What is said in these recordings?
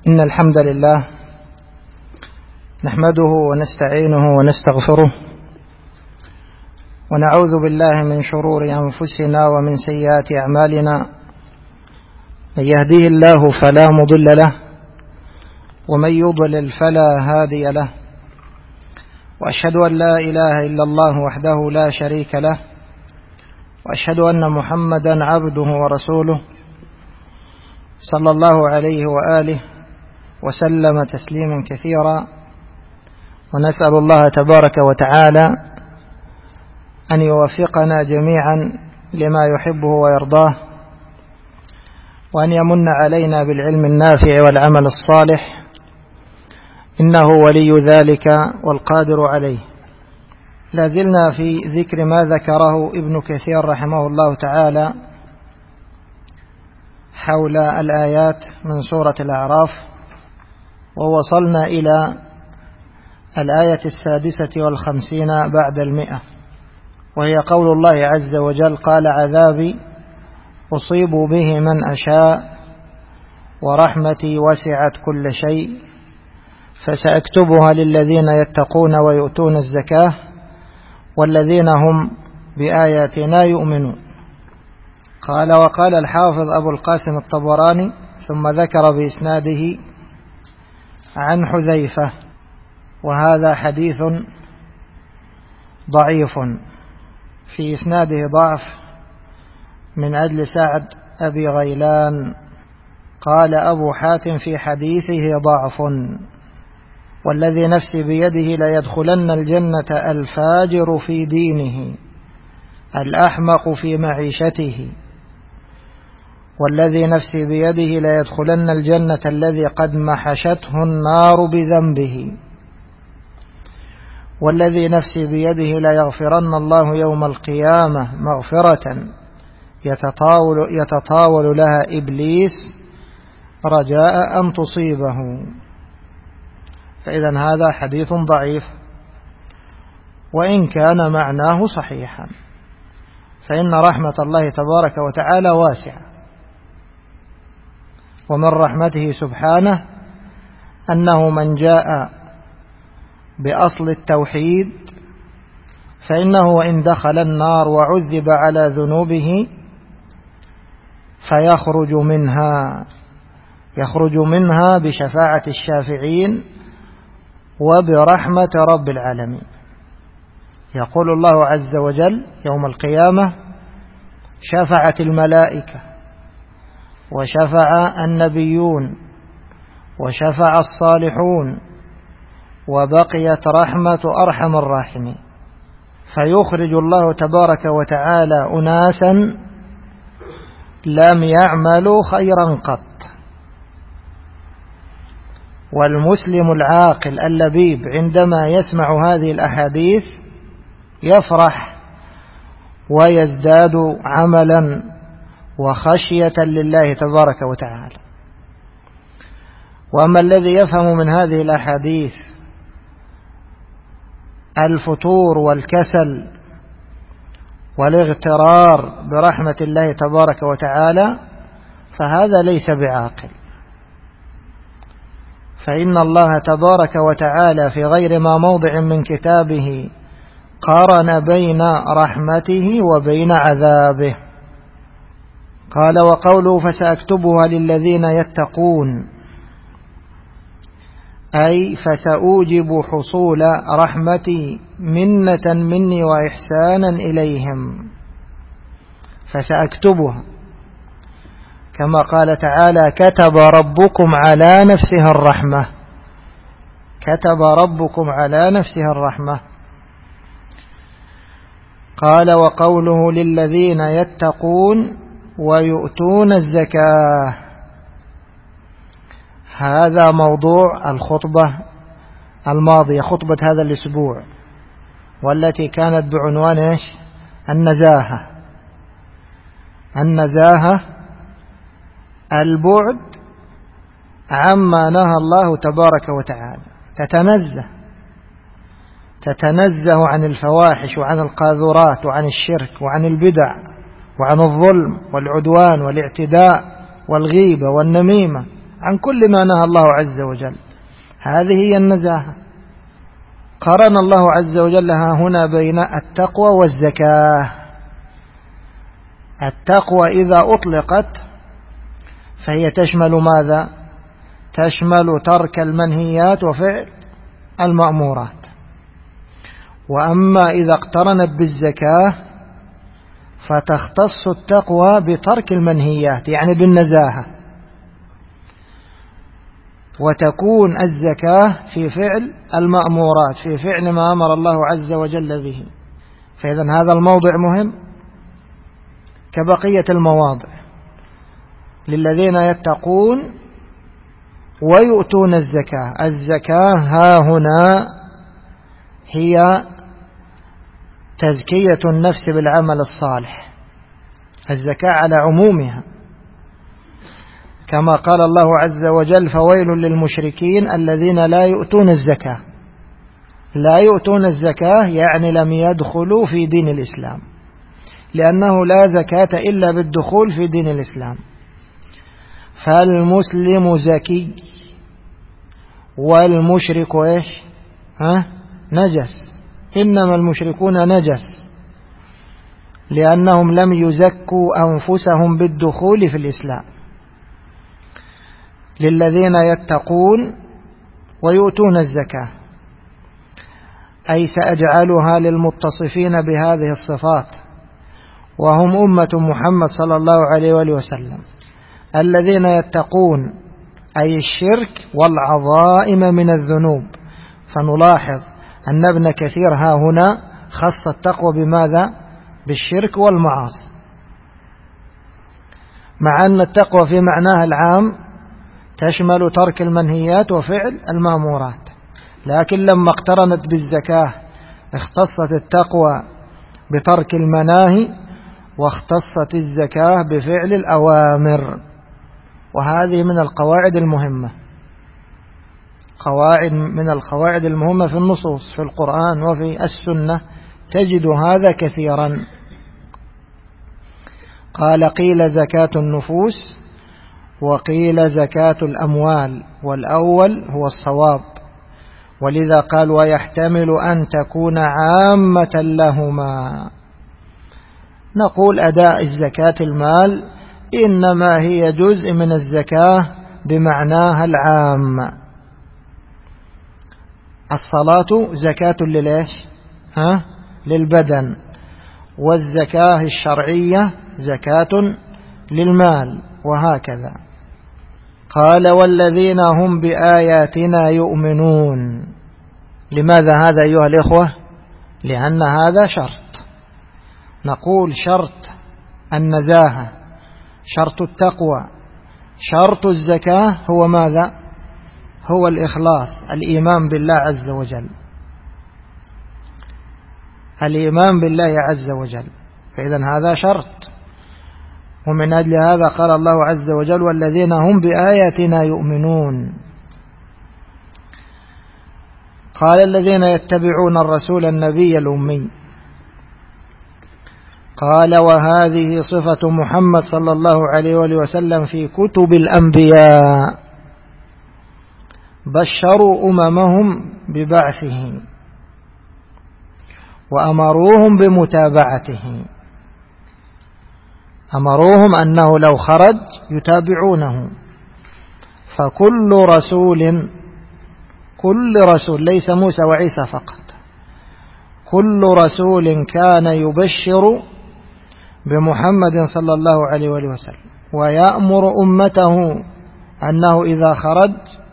إن الحمد لله نحمده ونستعينه ونستغفره ونعوذ بالله من شرور أنفسنا ومن سيئات أعمالنا. من يهديه الله فلا مضل له ومن يضلل فلا هادي له، وأشهد أن لا إله إلا الله وحده لا شريك له، وأشهد أن محمدا عبده ورسوله صلى الله عليه وآله وسلم تسليما كثيرا. ونسأل الله تبارك وتعالى أن يوفقنا جميعا لما يحبه ويرضاه، وأن يمن علينا بالعلم النافع والعمل الصالح، إنه ولي ذلك والقادر عليه. لازلنا في ذكر ما ذكره ابن كثير رحمه الله تعالى حول الآيات من سورة الأعراف، ووصلنا إلى الآية 56 بعد 100، وهي قول الله عز وجل: قال عذابي أصيب به من أشاء ورحمتي وسعت كل شيء فسأكتبها للذين يتقون ويؤتون الزكاة والذين هم بآياتنا يؤمنون. قال: وقال الحافظ أبو القاسم الطبراني ثم ذكر بإسناده عن حذيفة، وهذا حديث ضعيف في إسناده ضعف من أجل سعد أبي غيلان. قال أبو حاتم في حديثه ضعف، والذي نفسي بيده ليدخلن الجنة الفاجر في دينه الأحمق في معيشته، والذي نفسي بيده ليدخلن الجنة الذي قد محشته النار بذنبه، والذي نفسي بيده ليغفرن الله يوم القيامة مغفرة يتطاول لها إبليس رجاء أن تصيبه. فإذا هذا حديث ضعيف، وإن كان معناه صحيحا، فإن رحمة الله تبارك وتعالى واسعة، ومن رحمته سبحانه أنه من جاء بأصل التوحيد فإنه وإن دخل النار وعذب على ذنوبه يخرج منها بشفاعة الشافعين وبرحمة رب العالمين. يقول الله عز وجل يوم القيامة: شفعت الملائكة وشفع النبيون وشفع الصالحون وبقيت رحمة أرحم الراحمين. فيخرج الله تبارك وتعالى أناسا لم يعملوا خيرا قط. والمسلم العاقل اللبيب عندما يسمع هذه الأحاديث يفرح ويزداد عملا وخشية لله تبارك وتعالى. وأما الذي يفهم من هذه الأحاديث الفتور والكسل والاغترار برحمة الله تبارك وتعالى فهذا ليس بعاقل، فإن الله تبارك وتعالى في غير ما موضع من كتابه قارن بين رحمته وبين عذابه. قال: وقوله فسأكتبها للذين يتقون، أي فسأوجب حصول رحمتي منة مني وإحسانا إليهم، فسأكتبها، كما قال تعالى: كتب ربكم على نفسه الرحمة. كتب ربكم على نفسه الرحمة. قال: وقوله للذين يتقون ويؤتون الزكاة، هذا موضوع الخطبة الماضية، خطبة هذا الأسبوع، والتي كانت بعنوان إيش؟ النزاهة. النزاهة البعد عما نهى الله تبارك وتعالى، تتنزه عن الفواحش وعن القاذورات وعن الشرك وعن البدع وعن الظلم والعدوان والاعتداء والغيبة والنميمة. عن كل ما نهى الله عز وجل. هذه هي النزاهة. قرن الله عز وجل هنا بين التقوى والزكاة. التقوى إذا أطلقت فهي تشمل ماذا؟ تشمل ترك المنهيات وفعل المأمورات. وأما إذا اقترنت بالزكاة فتختص التقوى بترك المنهيات، يعني بالنزاهة، وتكون الزكاة في فعل المأمورات، في فعل ما أمر الله عز وجل به. فإذا هذا الموضع مهم كبقية المواضع للذين يتقون ويؤتون الزكاة. الزكاة ها هنا هي تزكية النفس بالعمل الصالح، الزكاة على عمومها، كما قال الله عز وجل: فويل للمشركين الذين لا يؤتون الزكاة. لا يؤتون الزكاة يعني لم يدخلوا في دين الإسلام، لأنه لا زكاة إلا بالدخول في دين الإسلام. فالمسلم زكي والمشرك إيش؟ نجس. إنما المشركون نجس لأنهم لم يزكوا أنفسهم بالدخول في الإسلام. للذين يتقون ويؤتون الزكاة، أي سأجعلها للمتصفين بهذه الصفات، وهم أمة محمد صلى الله عليه وآله وسلم، الذين يتقون أي الشرك والعظائم من الذنوب. فنلاحظ أن ابن كثير ها هنا خص التقوى بماذا؟ بالشرك والمعاصي، مع أن التقوى في معناها العام تشمل ترك المنهيات وفعل المأمورات، لكن لما اقترنت بالزكاة اختصت التقوى بترك المناهي، واختصت الزكاة بفعل الأوامر. وهذه من القواعد المهمة، قواعد من القواعد المهمة في النصوص في القرآن وفي السنة، تجد هذا كثيرا. قال: قيل زكاة النفوس وقيل زكاة الأموال، والأول هو الصواب، ولذا قال: ويحتمل أن تكون عامة لهما. نقول أداء الزكاة المال إنما هي جزء من الزكاة بمعناها العام. الصلاة زكاة للإيش؟ للبدن. والزكاة الشرعية زكاة للمال، وهكذا. قال: والذين هم بآياتنا يؤمنون. لماذا هذا أيها الإخوة؟ لأن هذا شرط. نقول شرط النزاهة، شرط التقوى، شرط الزكاة هو ماذا؟ هو الإخلاص، الإيمان بالله عز وجل، الإيمان بالله عز وجل. فإذا هذا شرط. ومن أجل هذا قال الله عز وجل: والذين هم بآياتنا يؤمنون. قال: الذين يتبعون الرسول النبي الأمي. قال: وهذه صفة محمد صلى الله عليه وآله وسلم في كتب الأنبياء، بشروا أممهم ببعثه وأمروهم بمتابعته. أمروهم أنه لو خرج يتابعونه. فكل رسول ليس موسى وعيسى فقط، كل رسول كان يبشر بمحمد صلى الله عليه وسلم ويأمر أمته أنه إذا خرج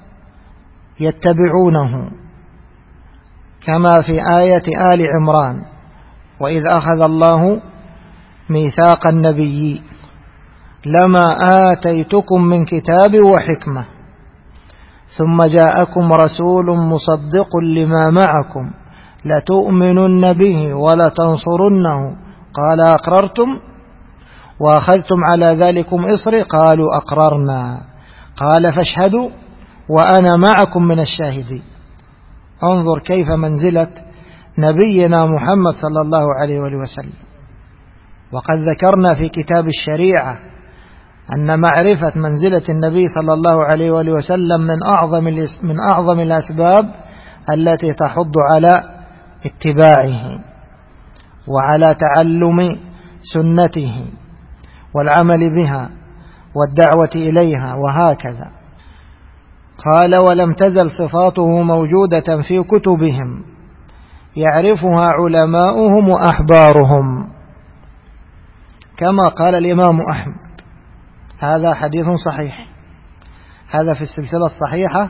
يتبعونه، كما في آية آل عمران: وإذ أخذ الله ميثاق النبي لما آتيتكم من كتاب وحكمة ثم جاءكم رسول مصدق لما معكم لتؤمنن به ولتنصرنه قال: أقررتم وأخذتم على ذلكم إصري قالوا: أقررنا قال: فاشهدوا وأنا معكم من الشاهدين. انظر كيف منزلة نبينا محمد صلى الله عليه وسلم. وقد ذكرنا في كتاب الشريعة أن معرفة منزلة النبي صلى الله عليه وآله وسلم من أعظم الأسباب التي تحض على اتباعه وعلى تعلم سنته والعمل بها والدعوة إليها وهكذا. قال: ولم تزل صفاته موجودة في كتبهم يعرفها علماؤهم وأحبارهم، كما قال الإمام أحمد. هذا حديث صحيح، هذا في السلسلة الصحيحة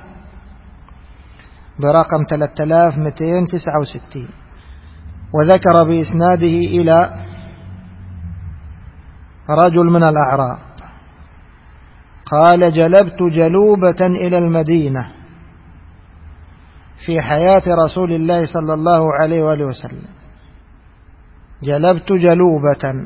برقم 3269، وذكر بإسناده إلى رجل من الأعراب قال: جلبت جلوبة إلى المدينة في حياة رسول الله صلى الله عليه وآله وسلم. جلبت جلوبة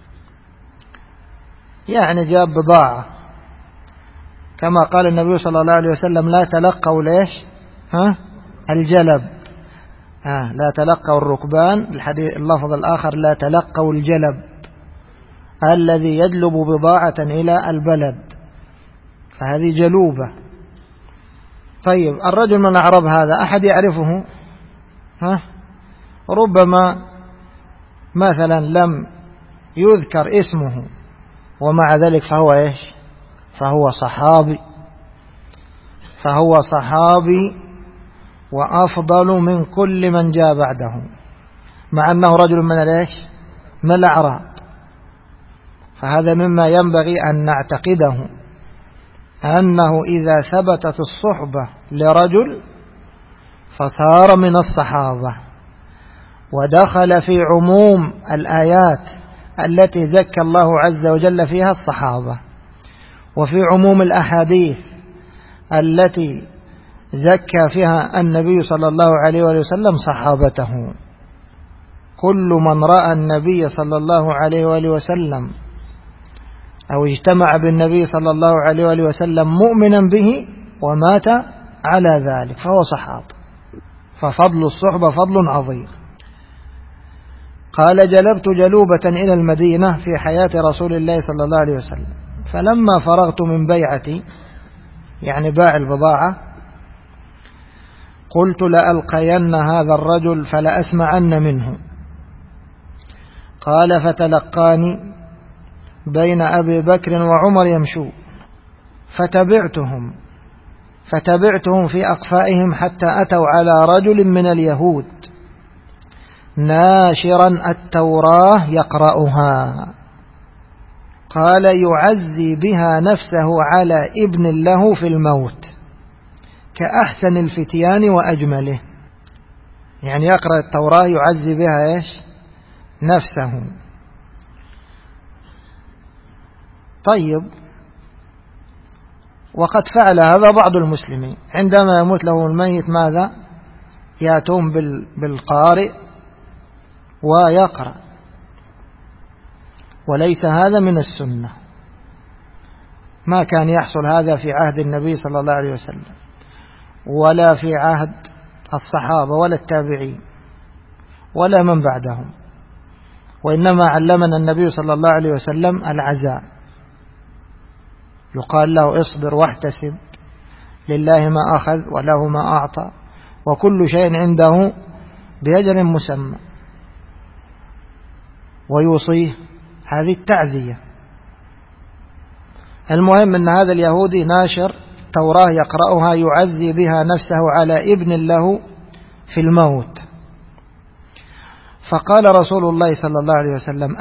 يعني جاب بضاعة، كما قال النبي صلى الله عليه وسلم: لا تلقوا ليش الجلب، لا تلقوا الركبان. الحديث اللفظ الآخر: لا تلقوا الجلب الذي يجلب بضاعة إلى البلد، فهذه جلوبة. طيب، الرجل من الأعراب هذا أحد يعرفه؟ ربما مثلا لم يذكر اسمه، ومع ذلك فهو إيش؟ فهو صحابي وأفضل من كل من جاء بعده، مع أنه رجل من الأعراب. فهذا مما ينبغي أن نعتقده، أنه إذا ثبتت الصحبة لرجل فصار من الصحابة، ودخل في عموم الآيات التي زكى الله عز وجل فيها الصحابة، وفي عموم الأحاديث التي زكى فيها النبي صلى الله عليه وسلم صحابته. كل من رأى النبي صلى الله عليه وسلم أو اجتمع بالنبي صلى الله عليه وسلم مؤمنا به ومات على ذلك فهو صحاب، ففضل الصحبة فضل عظيم. قال: جلبت جلوبة إلى المدينة في حياة رسول الله صلى الله عليه وسلم، فلما فرغت من بيعتي، يعني باع البضاعة، قلت: لألقين هذا الرجل فلأسمعن منه. قال: فتلقاني بين أبي بكر وعمر يمشوا، فتبعتهم في أقفائهم حتى أتوا على رجل من اليهود ناشرا التوراة يقرأها. قال: يعزي بها نفسه على ابن له في الموت كأحسن الفتيان وأجمله، يعني يقرأ التوراة يعزي بها نفسه. طيب، وقد فعل هذا بعض المسلمين، عندما يموت له الميت ماذا؟ يأتون بالقارئ ويقرأ، وليس هذا من السنة. ما كان يحصل هذا في عهد النبي صلى الله عليه وسلم، ولا في عهد الصحابة ولا التابعين ولا من بعدهم، وإنما علمنا النبي صلى الله عليه وسلم العزاء. يقال له: اصبر واحتسب، لله ما أخذ وله ما أعطى، وكل شيء عنده بأجل مسمى، ويوصيه. هذه التعزية. المهم أن هذا اليهودي ناشر توراة يقرأها يعزي بها نفسه على ابن له في الموت. فقال رسول الله صلى الله عليه وسلم: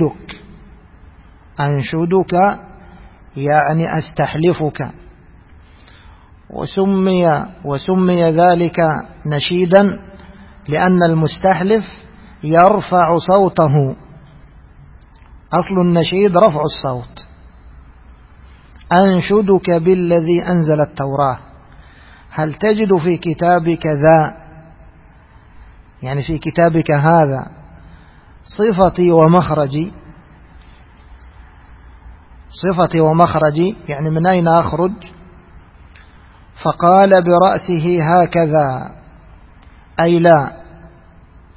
أنشدك يعني أستحلفك. وسمي ذلك نشيدا لأن المستحلف يرفع صوته، أصل النشيد رفع الصوت. أنشدك بالذي أنزل التوراة، هل تجد في كتابك ذا، يعني في كتابك هذا، صفتي ومخرجي، يعني من أين أخرج؟ فقال برأسه هكذا، أي لا،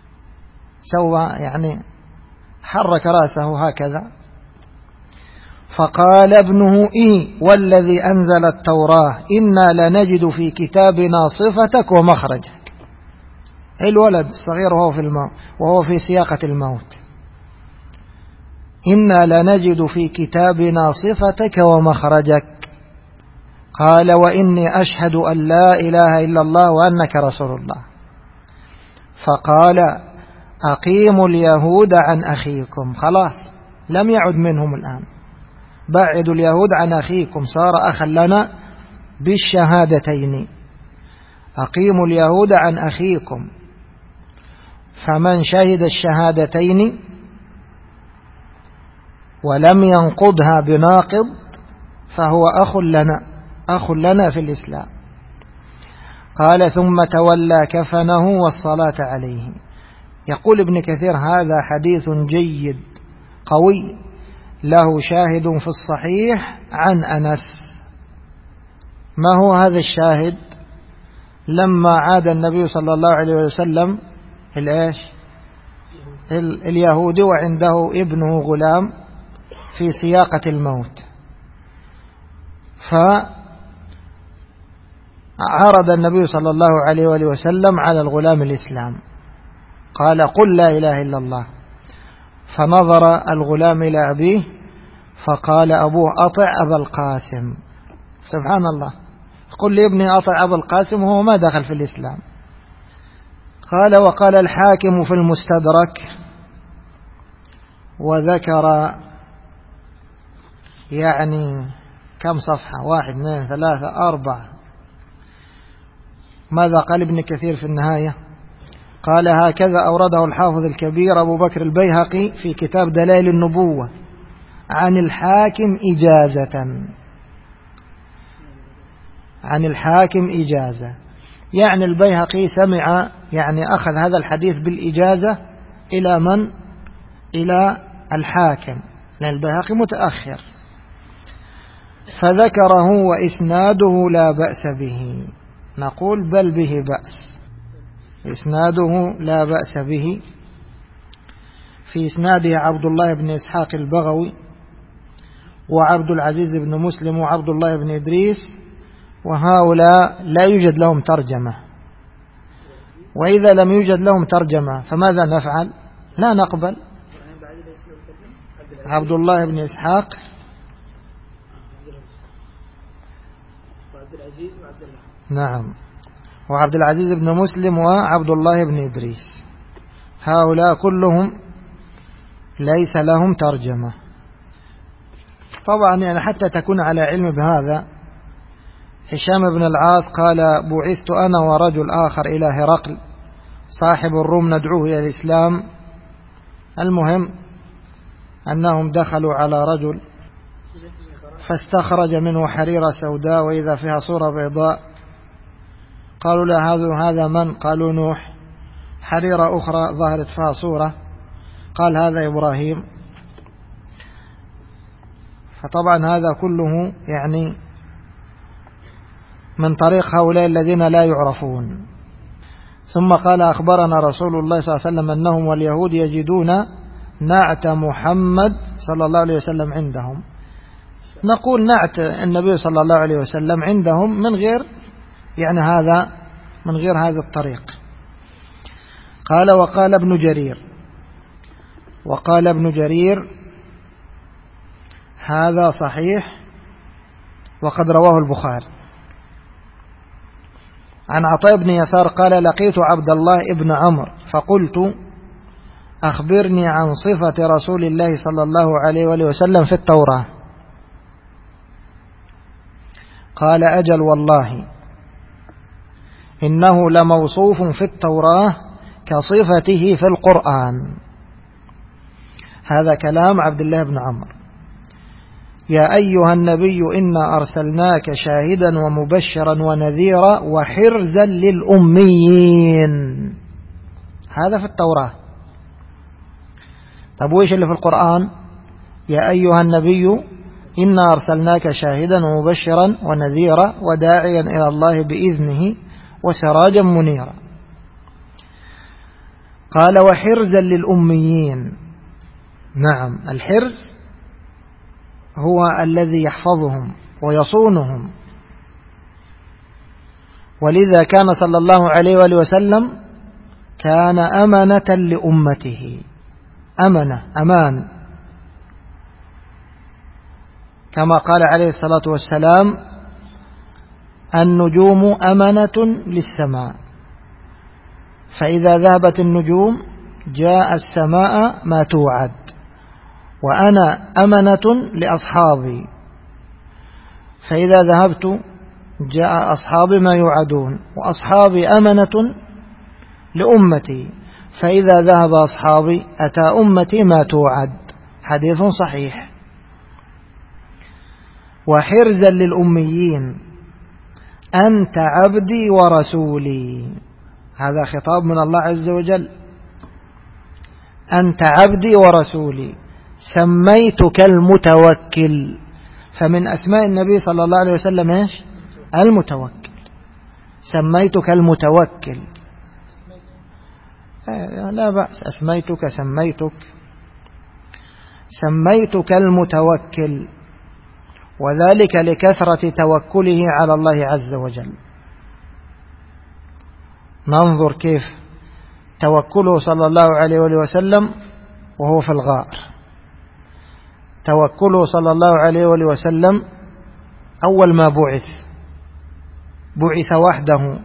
سوى يعني حرك رأسه هكذا. فقال ابنه والذي أنزل التوراة إنا لنجد في كتابنا صفتك ومخرجك. الولد الصغير وهو في سياقة الموت. إنا لنجد في كتابنا صفتك ومخرجك. قال وإني أشهد أن لا إله إلا الله وأنك رسول الله. فقال أقيموا اليهود عن أخيكم. خلاص لم يعد منهم الآن، بعدوا اليهود عن أخيكم، صار أخا لنا بالشهادتين. أقيموا اليهود عن أخيكم، فمن شهد الشهادتين ولم ينقضها بناقض فهو أخ لنا في الإسلام. قال ثم تولى كفنه والصلاة عليه. يقول ابن كثير هذا حديث جيد قوي له شاهد في الصحيح عن أنس. ما هو هذا الشاهد؟ لما عاد النبي صلى الله عليه وسلم اليهودي وعنده ابنه غلام في سياقة الموت، فعرض النبي صلى الله عليه وسلم على الغلام الإسلام، قال قل لا إله إلا الله. فنظر الغلام إلى أبيه فقال أبوه أطع أبا القاسم. سبحان الله، قل لابني أطع أبا القاسم وهو ما دخل في الإسلام. قال وقال الحاكم في المستدرك وذكر يعني كم صفحة، 1 2 3 4. ماذا قال ابن كثير في النهاية؟ قال هكذا أورده الحافظ الكبير أبو بكر البيهقي في كتاب دلائل النبوة عن الحاكم إجازة. يعني البيهقي سمع، يعني أخذ هذا الحديث بالإجازة إلى من؟ إلى الحاكم، لأن البيهقي متأخر. فذكره وإسناده لا بأس به. نقول بل به بأس، إسناده لا بأس به. في إسناده عبد الله بن إسحاق البغوي وعبد العزيز بن مسلم وعبد الله بن إدريس، وهؤلاء لا يوجد لهم ترجمة. وإذا لم يوجد لهم ترجمة فماذا نفعل؟ لا نقبل. عبد الله بن إسحاق نعم، وعبد العزيز بن مسلم وعبد الله بن إدريس، هؤلاء كلهم ليس لهم ترجمة. طبعا يعني حتى تكون على علم بهذا، هشام بن العاص قال بعثت أنا ورجل آخر إلى هرقل صاحب الروم ندعوه إلى الإسلام. المهم أنهم دخلوا على رجل فاستخرج منه حريرة سوداء وإذا فيها صورة بيضاء. قالوا له هذا من؟ قالوا نوح. حريرة أخرى ظهرت فيها صورة، قال هذا إبراهيم. فطبعا هذا كله يعني من طريق هؤلاء الذين لا يعرفون. ثم قال أخبرنا رسول الله صلى الله عليه وسلم أنهم واليهود يجدون نعت محمد صلى الله عليه وسلم عندهم. نقول نعت النبي صلى الله عليه وسلم عندهم من غير يعني من غير هذا الطريق. قال وقال ابن جرير هذا صحيح وقد رواه البخاري. عن عطاء بن يسار قال لقيت عبد الله ابن عمرو فقلت أخبرني عن صفة رسول الله صلى الله عليه وسلم في التوراة. قال أجل والله إنه لموصوف في التوراة كصفته في القرآن. هذا كلام عبد الله بن عمرو. يا أيها النبي إنا أرسلناك شاهدا ومبشرا ونذيرا وحرزا للأميين. هذا في التوراة. طب وإيش اللي في القرآن؟ يا أيها النبي إنا أرسلناك شاهدا ومبشرا ونذيرا وداعيا إلى الله بإذنه وسراجا منيرا. قال وحرزا للأميين. نعم، الحرز هو الذي يحفظهم ويصونهم. ولذا كان صلى الله عليه وآله وسلم كان أمنة لأمته، أمان، كما قال عليه الصلاة والسلام: النجوم أمنة للسماء، فإذا ذهبت النجوم جاء السماء ما توعد، وأنا أمنة لأصحابي، فإذا ذهبت جاء أصحابي ما يوعدون، وأصحابي أمنة لأمتي، فإذا ذهب أصحابي أتى أمتي ما توعد. حديث صحيح. وحرزا للأميين: أنت عبدي ورسولي. هذا خطاب من الله عز وجل: أنت عبدي ورسولي، سميتك المتوكل. فمن أسماء النبي صلى الله عليه وسلم إيش؟ المتوكل. سميتك المتوكل، لا بأس، سميتك المتوكل، وذلك لكثرة توكله على الله عز وجل. ننظر كيف توكله صلى الله عليه وسلم وهو في الغار. توكله صلى الله عليه وسلم أول ما بعث وحده.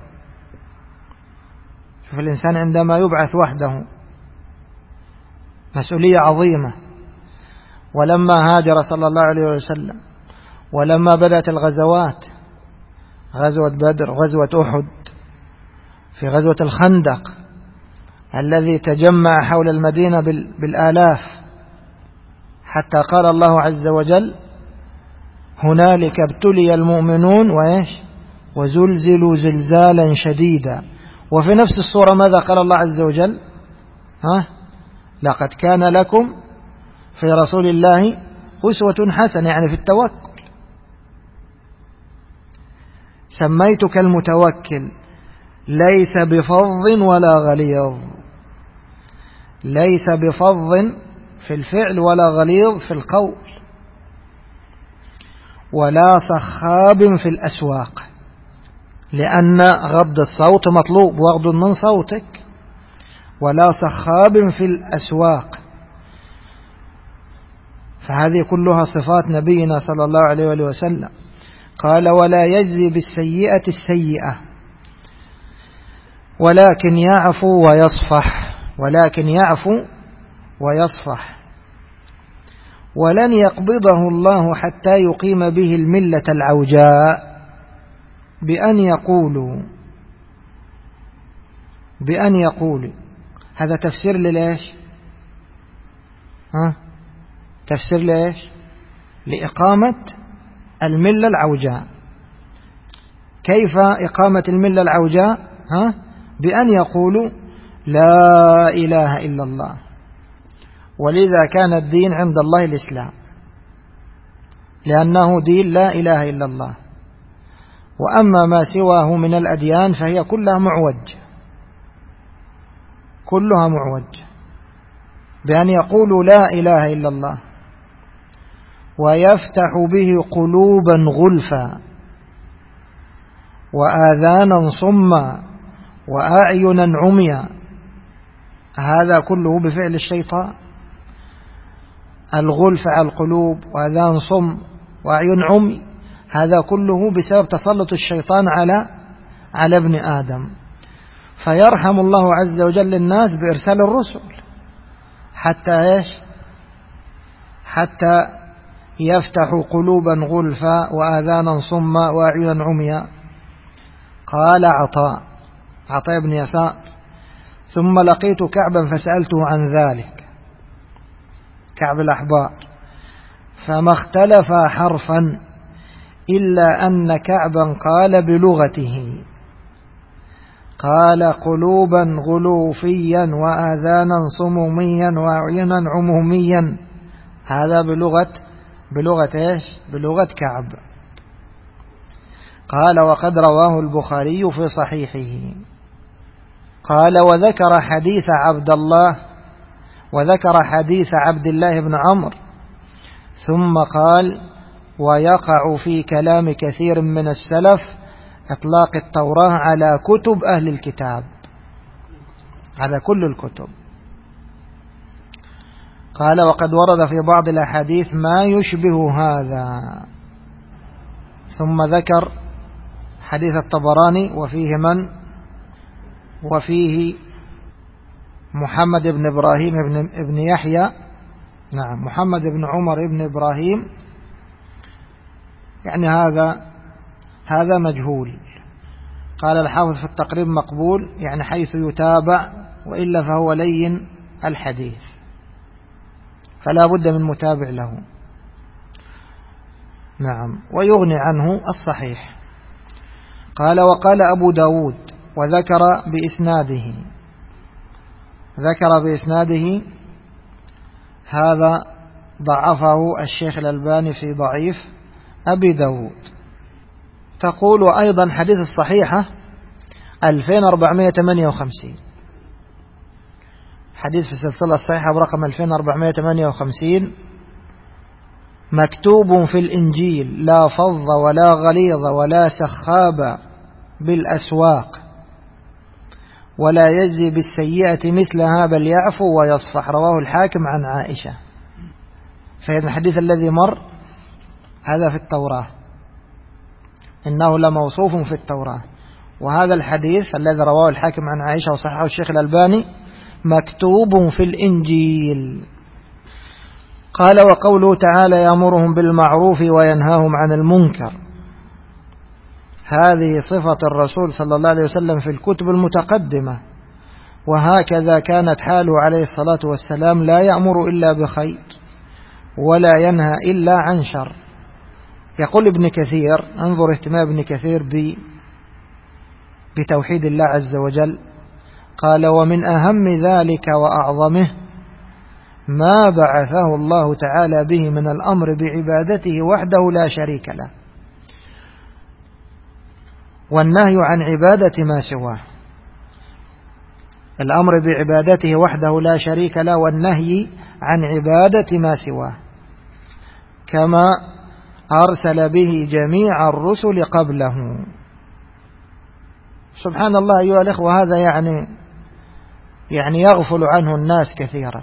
شوف الإنسان عندما يبعث وحده مسؤولية عظيمة. ولما هاجر صلى الله عليه وسلم، ولما بدأت الغزوات، غزوة بدر، غزوة أحد، في غزوة الخندق الذي تجمع حول المدينة بالآلاف، حتى قال الله عز وجل: هنالك ابتلي المؤمنون وزلزلوا زلزالا شديدا. وفي نفس السورة ماذا قال الله عز وجل؟ لقد كان لكم في رسول الله أسوة حسنة، يعني في التوكل. سميتك المتوكل، ليس بفظ ولا غليظ، ليس بفظ في الفعل ولا غليظ في القول، ولا صخاب في الأسواق، لأن غض الصوت مطلوب، وغض من صوتك. ولا صخاب في الأسواق، فهذه كلها صفات نبينا صلى الله عليه وسلم. قال: ولا يجزي بالسيئة السيئة، ولكن يعفو ويصفح، ولن يقبضه الله حتى يقيم به الملة العوجاء بأن يقولوا. هذا تفسير لليش؟ تفسير ليش؟ لإقامة الملة العوجاء. كيف إقامة الملة العوجاء؟ بأن يقولوا لا إله إلا الله. ولذا كان الدين عند الله الإسلام، لأنه دين لا إله إلا الله. وأما ما سواه من الأديان فهي كلها معوج، بأن يقولوا لا إله إلا الله، ويفتح به قلوبا غلفا، وآذانا صما، وأعينا عميا. هذا كله بفعل الشيطان. الغلف على القلوب، وآذان صم، وأعين عمي، هذا كله بسبب تسلط الشيطان على ابن آدم. فيرحم الله عز وجل الناس بإرسال الرسل حتى يفتح قلوبا غلفا، وآذانا صما، وأعينا عميا. قال عطاء بن يسار: ثم لقيت كعبا فسألته عن ذلك، كعب الأحبار، فما اختلف حرفا إلا أن كعبا قال بلغته، قال: قلوبا غلوفيا، وآذانا صموميا، وأعينا عموميا. هذا بلغة كعب. قال: وقد رواه البخاري في صحيحه. قال: وذكر حديث عبد الله بن عمرو ثم قال: ويقع في كلام كثير من السلف إطلاق التوراة على كتب أهل الكتاب، على كل الكتب. قال: وقد ورد في بعض الأحاديث ما يشبه هذا. ثم ذكر حديث الطبراني وفيه من؟ وفيه محمد بن إبراهيم بن يحيى، نعم، محمد بن عمر بن إبراهيم، يعني هذا مجهول. قال الحافظ في التقريب مقبول، يعني حيث يتابع، وإلا فهو لين الحديث، فلا بد من متابع له. نعم، ويغني عنه الصحيح. قال: وقال أبو داود وذكر بإسناده هذا ضعفه الشيخ الألباني في ضعيف أبي داود. تقول: أيضا حديث الصحيحة 2458، حديث في السلسلة الصحيحة برقم 2458، مكتوب في الإنجيل: لا فظ ولا غليظ ولا سخاب بالأسواق ولا يجزي بالسيئة مثلها بل يعفو ويصفح. رواه الحاكم عن عائشة. فإن الحديث الذي مر هذا في التوراة، إنه لموصوف في التوراة، وهذا الحديث الذي رواه الحاكم عن عائشة وصححه الشيخ الألباني مكتوب في الإنجيل. قال: وقوله تعالى: يأمرهم بالمعروف وينهاهم عن المنكر، هذه صفة الرسول صلى الله عليه وسلم في الكتب المتقدمة، وهكذا كانت حاله عليه الصلاة والسلام، لا يأمر إلا بخير ولا ينهى إلا عن شر. يقول ابن كثير، انظر اهتمام ابن كثير بتوحيد الله عز وجل، قال: ومن أهم ذلك وأعظمه ما بعثه الله تعالى به من الأمر بعبادته وحده لا شريك له، والنهي عن عبادة ما سواه. الأمر بعبادته وحده لا شريك له، والنهي عن عبادة ما سواه، كما أرسل به جميع الرسل قبله. سبحان الله أيها الإخوة، هذا يعني يغفل عنه الناس كثيرا.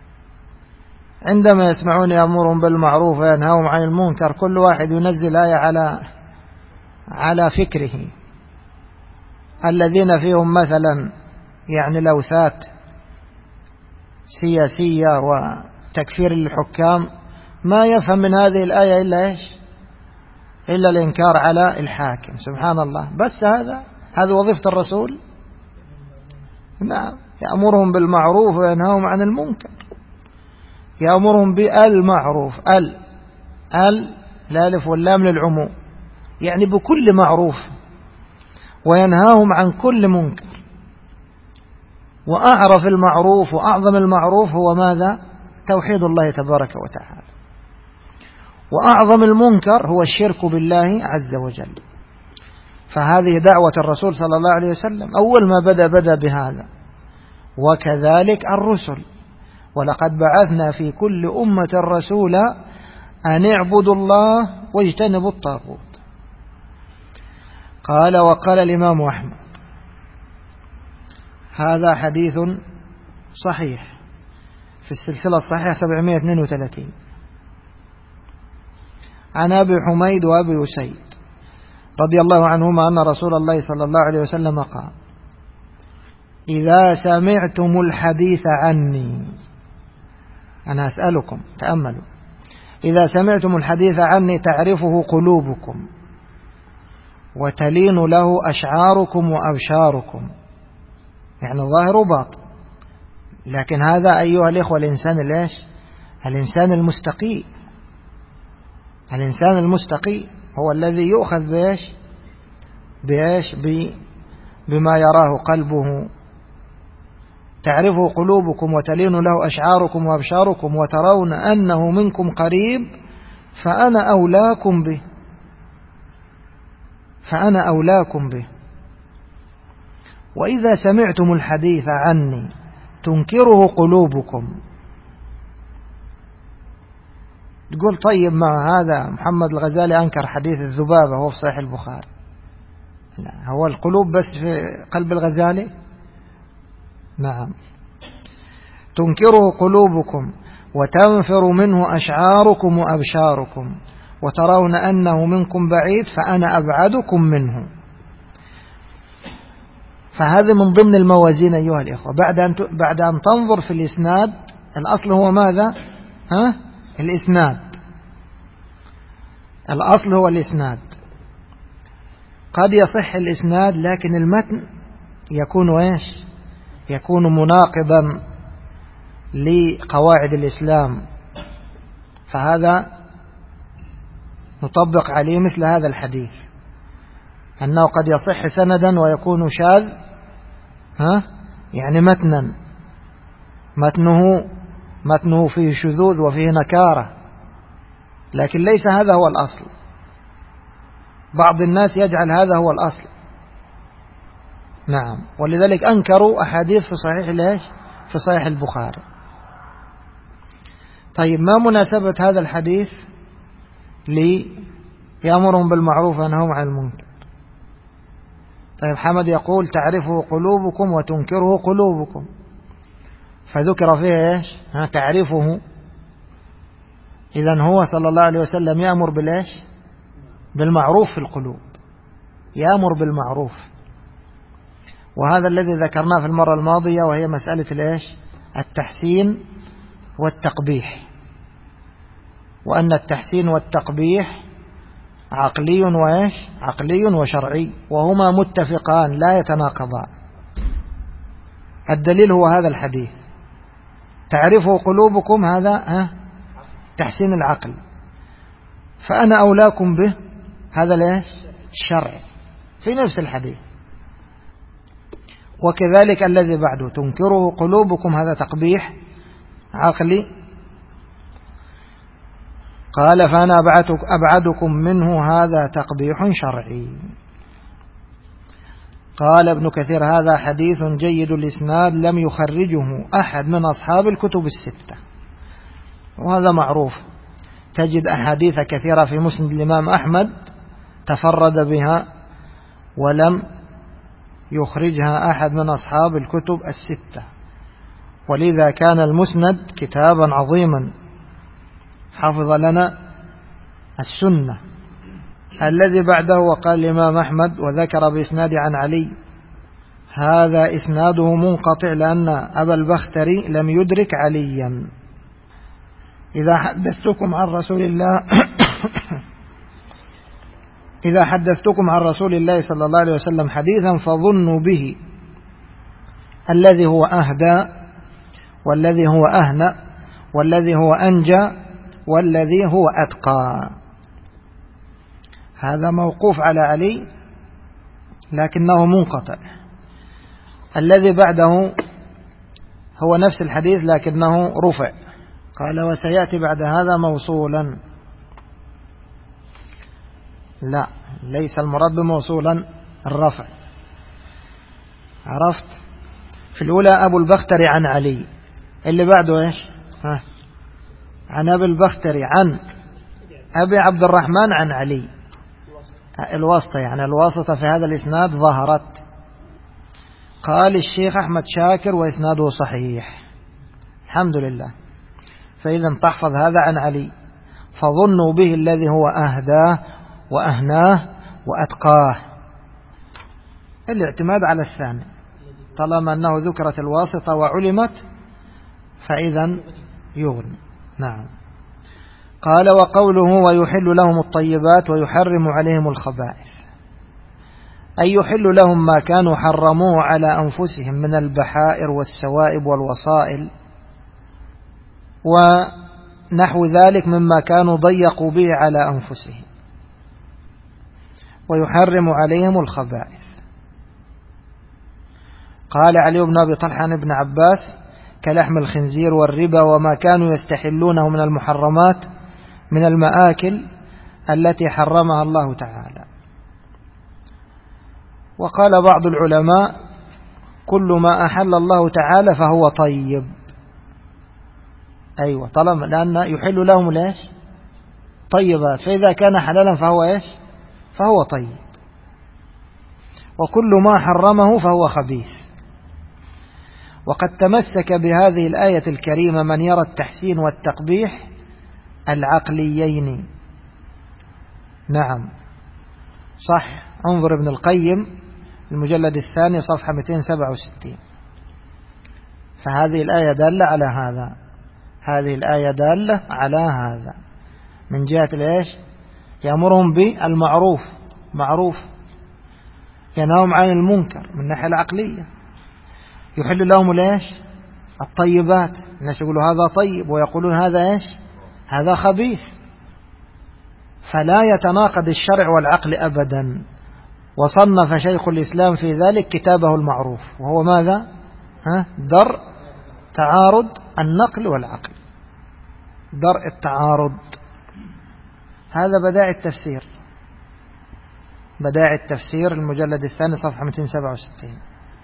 عندما يسمعون يأمرهم بالمعروف وينهاهم عن المنكر، كل واحد ينزل آية على فكره. الذين فيهم مثلا لوثات سياسية وتكفير الحكام، ما يفهم من هذه الآية إلا إيش؟ إلا الإنكار على الحاكم. سبحان الله. بس هذا وظيفة الرسول؟ نعم، يأمرهم بالمعروف وينهاهم عن المنكر. يأمرهم بالمعروف، الألف واللام للعموم، يعني بكل معروف، وينهاهم عن كل منكر. وأعرف المعروف وأعظم المعروف هو ماذا؟ توحيد الله تبارك وتعالى. وأعظم المنكر هو الشرك بالله عز وجل. فهذه دعوة الرسول صلى الله عليه وسلم، أول ما بدأ بهذا. وكذلك الرسل: ولقد بعثنا في كل أمة رسولا أن اعبدوا الله واجتنبوا الطاغوت. قال: وقال الإمام أحمد، هذا حديث صحيح في السلسلة الصحيحة 732، عن أبي حميد وأبي أسيد رضي الله عنهما أن رسول الله صلى الله عليه وسلم قال: إذا سمعتم الحديث عني، أنا أسألكم تأملوا، إذا سمعتم الحديث عني تعرفه قلوبكم وتلين له أشعاركم وأبشاركم، يعني ظاهر وباطن. لكن هذا أيها الإخوة الإنسان الإنسان المستقيم. الإنسان المستقيم هو الذي يؤخذ بما يراه قلبه. تعرفه قلوبكم وتلين له أشعاركم وأبشاركم وترون أنه منكم قريب فأنا أولاكم به. وإذا سمعتم الحديث عني تنكره قلوبكم تقول طيب ما هذا محمد الغزالي أنكر حديث الذبابة وهو في صحيح البخاري، لا هو القلوب بس في قلب الغزالي؟ نعم. تنكره قلوبكم وتنفر منه أشعاركم وأبشاركم وترون أنه منكم بعيد فأنا أبعدكم منه. فهذا من ضمن الموازين أيها الإخوة. بعد أن تنظر في الإسناد، الأصل هو ماذا؟ الإسناد، الأصل هو الإسناد. قد يصح الإسناد لكن المتن يكون إيش؟ يكون مناقضا لقواعد الإسلام، فهذا نطبق عليه مثل هذا الحديث، أنه قد يصح سندا ويكون شاذ، يعني متنه فيه شذوذ وفيه نكارة، لكن ليس هذا هو الأصل. بعض الناس يجعل هذا هو الأصل. نعم. ولذلك أنكروا أحاديث في صحيح البخاري. طيب ما مناسبة هذا الحديث يأمرهم بالمعروف وينهاهم عن المنكر؟ طيب حمد يقول تعرفه قلوبكم وتنكره قلوبكم، فذكر فيه إيش؟ تعرفه. إذن هو صلى الله عليه وسلم يأمر بالإيش؟ بالمعروف في القلوب، يأمر بالمعروف. وهذا الذي ذكرناه في المرة الماضية، وهي مسألة الإيش؟ التحسين والتقبيح، وأن التحسين والتقبيح عقلي وإيش؟ عقلي وشرعي، وهما متفقان لا يتناقضان. الدليل هو هذا الحديث، تعرفوا قلوبكم، هذا تحسين العقل، فأنا أولاكم به هذا ليش؟ الشرع في نفس الحديث. وكذلك الذي بعده تنكره قلوبكم، هذا تقبيح عقلي، قال فأنا أبعدكم منه، هذا تقبيح شرعي. قال ابن كثير هذا حديث جيد الإسناد لم يخرجه أحد من أصحاب الكتب الستة، وهذا معروف. تجد أحاديث كثيرة في مسند الإمام أحمد تفرد بها ولم يخرجها أحد من أصحاب الكتب الستة، ولذا كان المسند كتابا عظيما حفظ لنا السنة. الذي بعده وقال الإمام أحمد وذكر بإسناد عن علي، هذا إسناده منقطع لأن أبا البختري لم يدرك عليا. إذا حدثتكم عن رسول الله صلى الله عليه وسلم حديثا فظنوا به الذي هو أهدى والذي هو أهنأ والذي هو أنجى والذي هو أتقى. هذا موقوف على علي لكنه منقطع. الذي بعده هو نفس الحديث لكنه رفع، قال وسيأتي بعد هذا موصولا. لا، ليس المراد بموصولا الرفع. عرفت؟ في الأولى أبو البختري عن علي، اللي بعده إيش؟ عن أبي البختري عن أبي عبد الرحمن عن علي. الواسطة، يعني الواسطة في هذا الإسناد ظهرت. قال الشيخ أحمد شاكر وإسناده صحيح، الحمد لله. فإذا تحفظ هذا عن علي، فظنوا به الذي هو أهداه وأهناه وأتقاه. الاعتماد على الثاني، طالما أنه ذكرت الواسطة وعلمت فإذا يغني. نعم. قال وقوله ويحل لهم الطيبات ويحرم عليهم الخبائث، أي يحل لهم ما كانوا حرموه على أنفسهم من البحائر والسوائب والوصائل ونحو ذلك مما كانوا ضيقوا به على أنفسهم، ويحرم عليهم الخبائث. قال علي بن أبي طلحة عن ابن عباس كلحم الخنزير والربا وما كانوا يستحلونه من المحرمات من المآكل التي حرمها الله تعالى. وقال بعض العلماء كل ما أحل الله تعالى فهو طيب. أيوة، طالما لأن يحل لهم ليش الطيبات، فإذا كان حلالا فهو إيش؟ فهو طيب، وكل ما حرمه فهو خبيث. وقد تمسك بهذه الآية الكريمة من يرى التحسين والتقبيح العقليين. نعم صح، انظر ابن القيم المجلد الثاني صفحة 267. فهذه الآية دالة على هذا، هذه الآية دالة على هذا من جهة ليش؟ يأمرهم بالمعروف، معروف، ينهاهم عن المنكر من الناحية العقلية، يحل لهم ليش؟ الطيبات، الناس يقولوا هذا طيب ويقولون هذا إيش؟ هذا خبيث. فلا يتناقض الشرع والعقل أبدا. وصنف شيخ الإسلام في ذلك كتابه المعروف، وهو ماذا؟ درء تعارض النقل والعقل، درء التعارض. هذا بدائع التفسير، بدائع التفسير المجلد الثاني صفحة 267.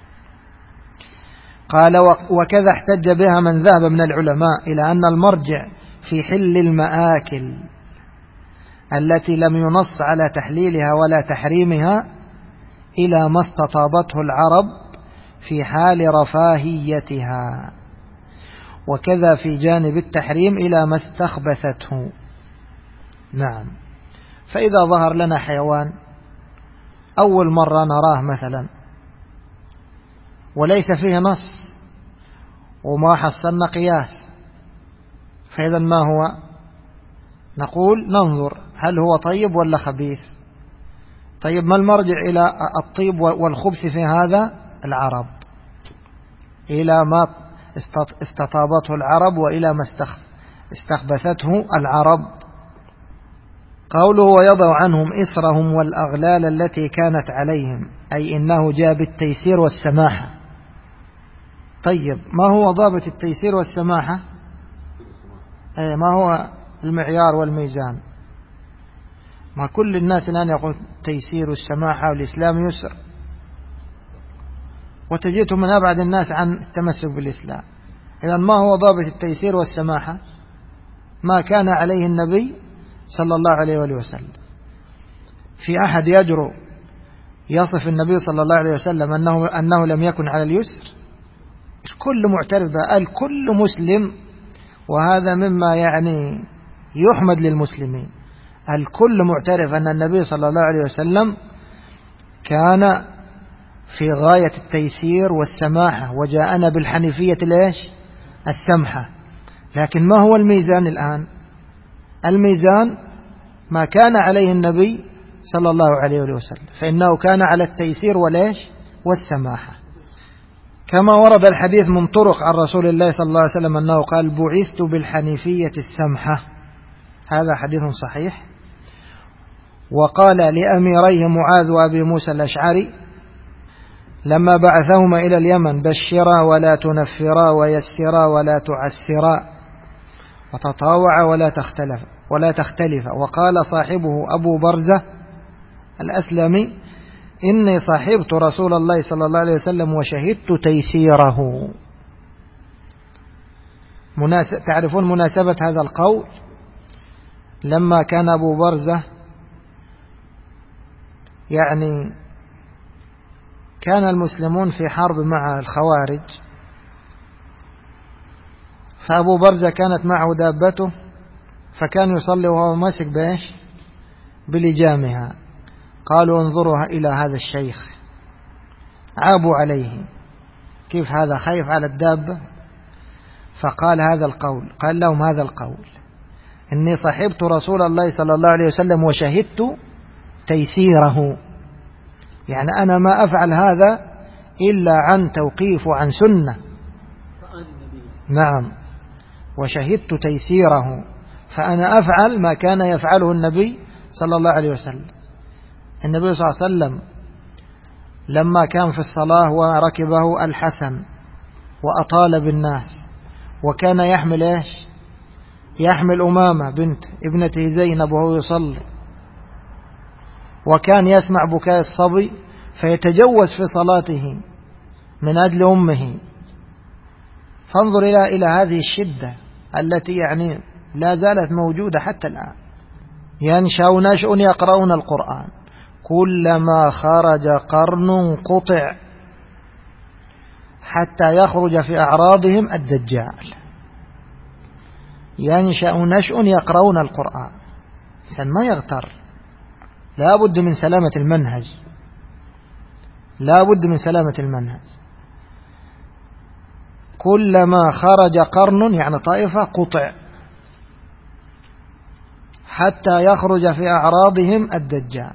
قال وكذا احتج بها من ذهب من العلماء إلى أن المرجع في حل المآكل التي لم ينص على تحليلها ولا تحريمها إلى ما استطابته العرب في حال رفاهيتها، وكذا في جانب التحريم إلى ما استخبثته. نعم، فإذا ظهر لنا حيوان أول مرة نراه مثلا وليس فيه نص وما حصلنا قياس، فإذا ما هو؟ نقول ننظر هل هو طيب ولا خبيث. طيب ما المرجع إلى الطيب والخبث في هذا؟ العرب، إلى ما استطابته العرب وإلى ما استخبثته العرب. قوله ويضع عنهم إصرهم والأغلال التي كانت عليهم، أي إنه جاء بالتيسير والسماحة. طيب ما هو ضابط التيسير والسماحة؟ ما هو المعيار والميزان؟ ما كل الناس الآن يقول تيسير والسماحة والإسلام يسر، وتجده من أبعد الناس عن التمسك بالإسلام. إذا ما هو ضابط التيسير والسماحة؟ ما كان عليه النبي صلى الله عليه وآله وسلم. في أحد يجرؤ يصف النبي صلى الله عليه وسلم أنه لم يكن على اليسر؟ الكل معترف، الكل مسلم، وهذا مما يعني يحمد للمسلمين. الكل معترف أن النبي صلى الله عليه وسلم كان في غاية التيسير والسماحة، وجاءنا بالحنيفية ليش؟ السمحة. لكن ما هو الميزان الآن؟ الميزان ما كان عليه النبي صلى الله عليه وسلم، فإنه كان على التيسير وليش؟ والسماحة، كما ورد الحديث من طرق عن رسول الله صلى الله عليه وسلم أنه قال بعثت بالحنيفية السمحة، هذا حديث صحيح. وقال لأميريه معاذ وأبي موسى الأشعري لما بعثهما إلى اليمن بشرا ولا تنفرا ويسرا ولا تعسرا وتطاوع ولا تختلف. وقال صاحبه أبو برزة الأسلمي إني صاحبت رسول الله صلى الله عليه وسلم وشهدت تيسيره. تعرفون مناسبة هذا القول؟ لما كان أبو برزة يعني كان المسلمون في حرب مع الخوارج، فأبو برزة كانت معه دابته، فكان يصلي وهو ماسك بإيش؟ بلجامها. قالوا انظروا إلى هذا الشيخ، عابوا عليه، كيف هذا خايف على الدابة؟ فقال هذا القول، قال لهم هذا القول إني صحبت رسول الله صلى الله عليه وسلم وشهدت تيسيره، يعني أنا ما أفعل هذا إلا عن توقيف وعن سنة. نعم، وشهدت تيسيره، فأنا أفعل ما كان يفعله النبي صلى الله عليه وسلم. النبي صلى الله عليه وسلم لما كان في الصلاة وركبه الحسن وأطال بالناس، وكان يحمل إيش؟ يحمل أمامة بنت ابنته زينب وهو يصلي، وكان يسمع بكاء الصبي فيتجوز في صلاته من أجل أمه. فانظر إلى هذه الشدة التي يعني لا زالت موجودة حتى الآن. ينشأ نشأ يقرؤون القرآن، كلما خرج قرن قطع حتى يخرج في أعراضهم الدجال. ينشأ نشأ يقرؤون القرآن، إنسان ما يغتر، لا بد من سلامة المنهج، لا بد من سلامة المنهج. كلما خرج قرن يعني طائفة قطع حتى يخرج في أعراضهم الدجال.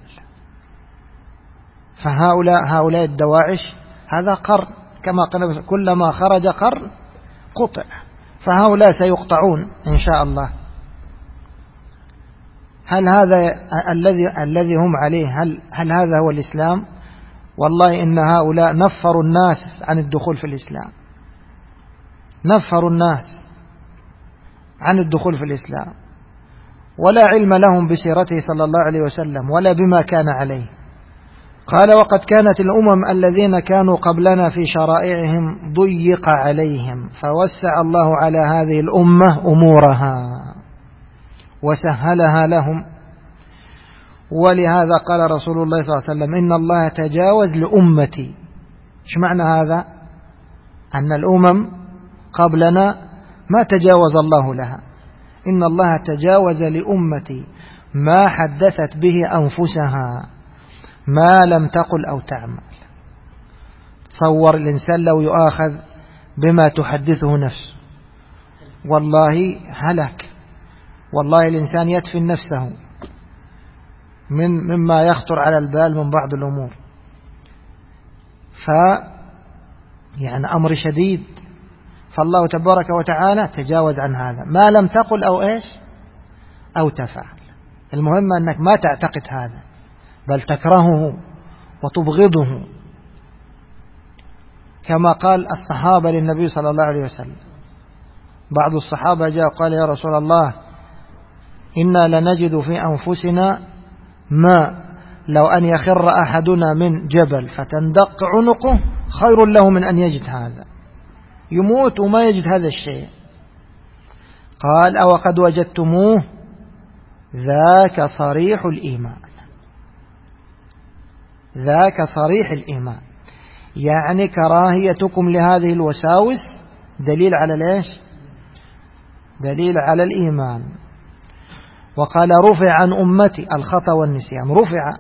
فهؤلاء الدواعش هذا قرن، كما قال كلما خرج قرن قطع، فهؤلاء سيقطعون إن شاء الله. هل هذا الذي هم عليه هل هذا هو الإسلام؟ والله إن هؤلاء نفروا الناس عن الدخول في الإسلام، نفروا الناس عن الدخول في الإسلام، ولا علم لهم بسيرته صلى الله عليه وسلم ولا بما كان عليه. قال وقد كانت الأمم الذين كانوا قبلنا في شرائعهم ضيق عليهم، فوسع الله على هذه الأمة أمورها وسهلها لهم. ولهذا قال رسول الله صلى الله عليه وسلم إن الله تجاوز لأمتي. إيش معنى هذا؟ أن الأمم قبلنا ما تجاوز الله لها، إن الله تجاوز لأمتي ما حدثت به أنفسها ما لم تقل أو تعمل. تصور الإنسان لو يؤاخذ بما تحدثه نفسه، والله هلك، والله الإنسان يدفن نفسه مما يخطر على البال من بعض الأمور. يعني أمر شديد. فالله تبارك وتعالى تجاوز عن هذا ما لم تقل أو إيش أو تفعل. المهم أنك ما تعتقد هذا، بل تكرهه وتبغضه، كما قال الصحابة للنبي صلى الله عليه وسلم. بعض الصحابة جاء قال يا رسول الله إنا لنجد في أنفسنا ما لو أن يخر أحدنا من جبل فتندق عنقه خير له من أن يجد هذا، يموت وما يجد هذا الشيء. قال أو قد وجدتموه ذاك صريح الإيمان، ذاك صريح الإيمان، يعني كراهيتكم لهذه الوساوس دليل على ليش؟ دليل على الإيمان. وقال رفع عن أمتي الخطأ والنسيان، رفع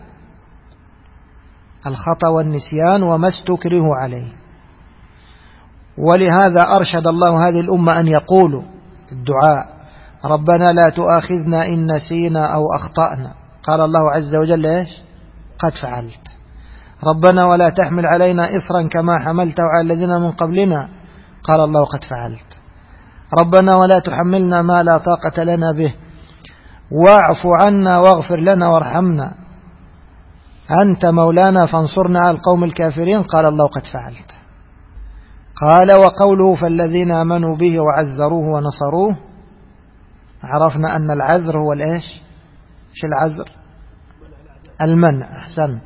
الخطأ والنسيان وما استكرهوا عليه. ولهذا أرشد الله هذه الأمة أن يقولوا الدعاء ربنا لا تؤاخذنا إن نسينا أو أخطأنا، قال الله عز وجل إيش؟ قد فعلت. ربنا ولا تحمل علينا إصرا كما حملته على الذين من قبلنا، قال الله قد فعلت. ربنا ولا تحملنا ما لا طاقة لنا به، واعف عنا واغفر لنا وارحمنا، أنت مولانا فانصرنا على القوم الكافرين، قال الله قد فعلت. قال وقوله فالذين آمنوا به وعزروه ونصروه، عرفنا أن العذر هو الإيش؟ إيش العذر؟ المنع. أحسنت،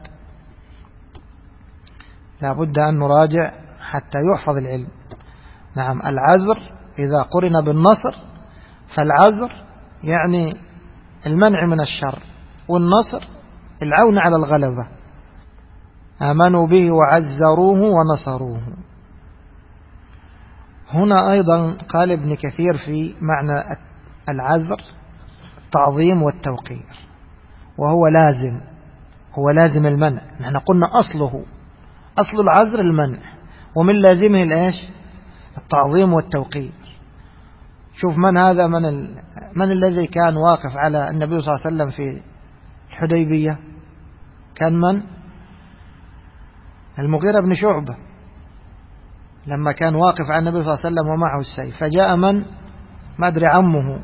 لا بد أن نراجع حتى يحفظ العلم. نعم، العذر إذا قرن بالنصر فالعذر يعني المنع من الشر، والنصر العون على الغلبة. آمنوا به وعزروه ونصروه. هنا أيضا قال ابن كثير في معنى العذر التعظيم والتوقير، وهو لازم، هو لازم المنع. نحن قلنا أصل العذر المنع، ومن لازمه الإيش؟ التعظيم والتوقير. شوف من هذا، من الذي كان واقف على النبي صلى الله عليه وسلم في الحديبية؟ كان من؟ المغيرة بن شعبة، لما كان واقف على النبي صلى الله عليه وسلم ومعه السيف، فجاء من ما أدري عمه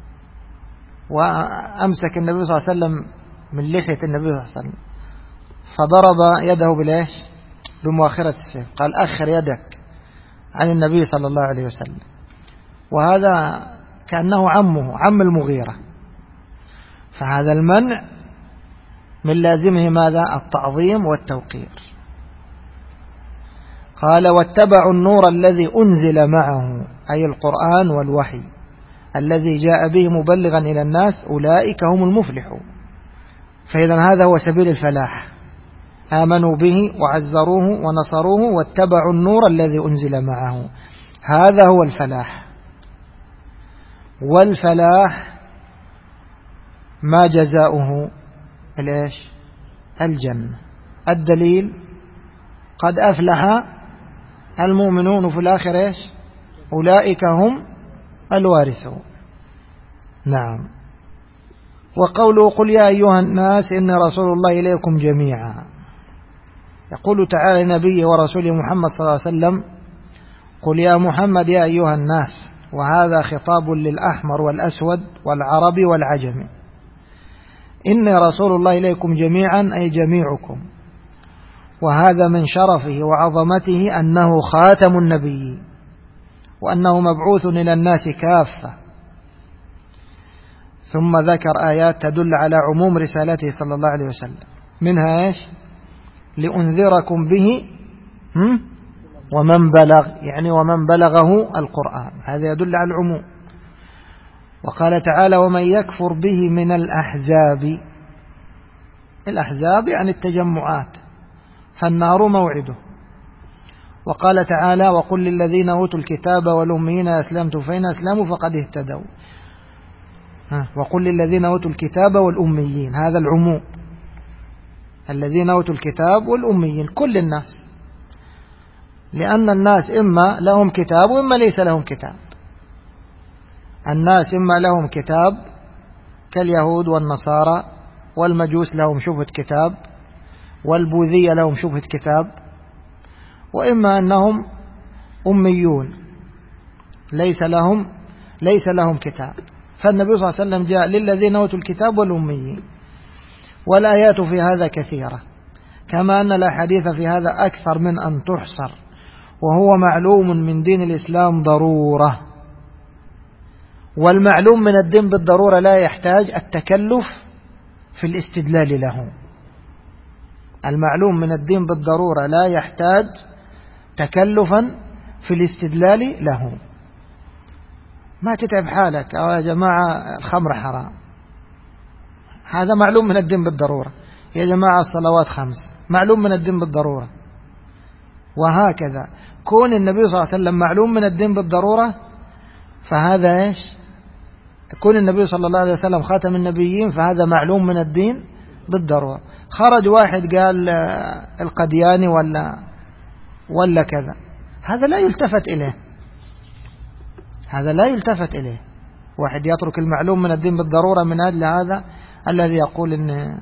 وأمسك النبي صلى الله عليه وسلم من لحية النبي صلى الله عليه وسلم، فضرب يده بالإيش؟ بمؤخرة السيف، قال أخر يدك عن النبي صلى الله عليه وسلم. وهذا كأنه عمه، عم المغيرة. فهذا المنع من لازمه ماذا؟ التعظيم والتوقير. قال واتبعوا النور الذي أنزل معه، أي القرآن والوحي، الذي جاء به مبلغا إلى الناس أولئك هم المفلحون. فإذا هذا هو سبيل الفلاح، آمنوا به وعزروه ونصروه واتبعوا النور الذي أنزل معه، هذا هو الفلاح. والفلاح ما جزاؤه؟ الإيش؟ الجنة. الدليل قد أفلح المؤمنون في الآخرة إيش؟ أولئك هم الوارثون. نعم. وقوله قل يا أيها الناس إن رسول الله إليكم جميعا، يقول تعالى لنبيه ورسوله محمد صلى الله عليه وسلم قل يا محمد يا أيها الناس، وهذا خطاب للأحمر والأسود والعربي والعجمي. إن رسول الله إليكم جميعا أي جميعكم، وهذا من شرفه وعظمته أنه خاتم النبي وأنه مبعوث إلى الناس كافة. ثم ذكر آيات تدل على عموم رسالته صلى الله عليه وسلم، منها إيش؟ لأنذركم به ومن بلغ، يعني ومن بلغه القرآن، هذا يدل على العموم. وقال تعالى ومن يكفر به من الأحزاب، الأحزاب يعني التجمعات، فالنار موعده. وقال تعالى وقل للذين أوتوا الكتاب والأميين أسلمتم فإن أسلموا فقد اهتدوا. وقل للذين أوتوا الكتاب والأميين، هذا العموم، الذين أوتوا الكتاب والأميين كل الناس، لأن الناس إما لهم كتاب وإما ليس لهم كتاب. الناس إما لهم كتاب كاليهود والنصارى، والمجوس لهم شبهة كتاب، والبوذية لهم شبهة كتاب، وإما أنهم أميون ليس لهم كتاب. فالنبي صلى الله عليه وسلم جاء للذين أوتوا الكتاب والأميين، والآيات في هذا كثيرة، كما أن الأحاديث في هذا أكثر من أن تحصر، وهو معلوم من دين الإسلام ضرورة. والمعلوم من الدين بالضرورة لا يحتاج التكلف في الاستدلال له. المعلوم من الدين بالضرورة لا يحتاج تكلفا في الاستدلال له. ما تتعب حالك يا جماعة الخمر حرام، هذا معلوم من الدين بالضرورة. يا جماعة الصلوات 5 معلوم من الدين بالضرورة. وهكذا كون النبي صلى الله عليه وسلم معلوم من الدين بالضرورة، فهذا إيش؟ كون النبي صلى الله عليه وسلم خاتم النبيين، فهذا معلوم من الدين بالضرورة. خرج واحد قال القدياني ولا كذا، هذا لا يلتفت إليه، هذا لا يلتفت إليه. واحد يترك المعلوم من الدين بالضرورة من أجل هذا الذي يقول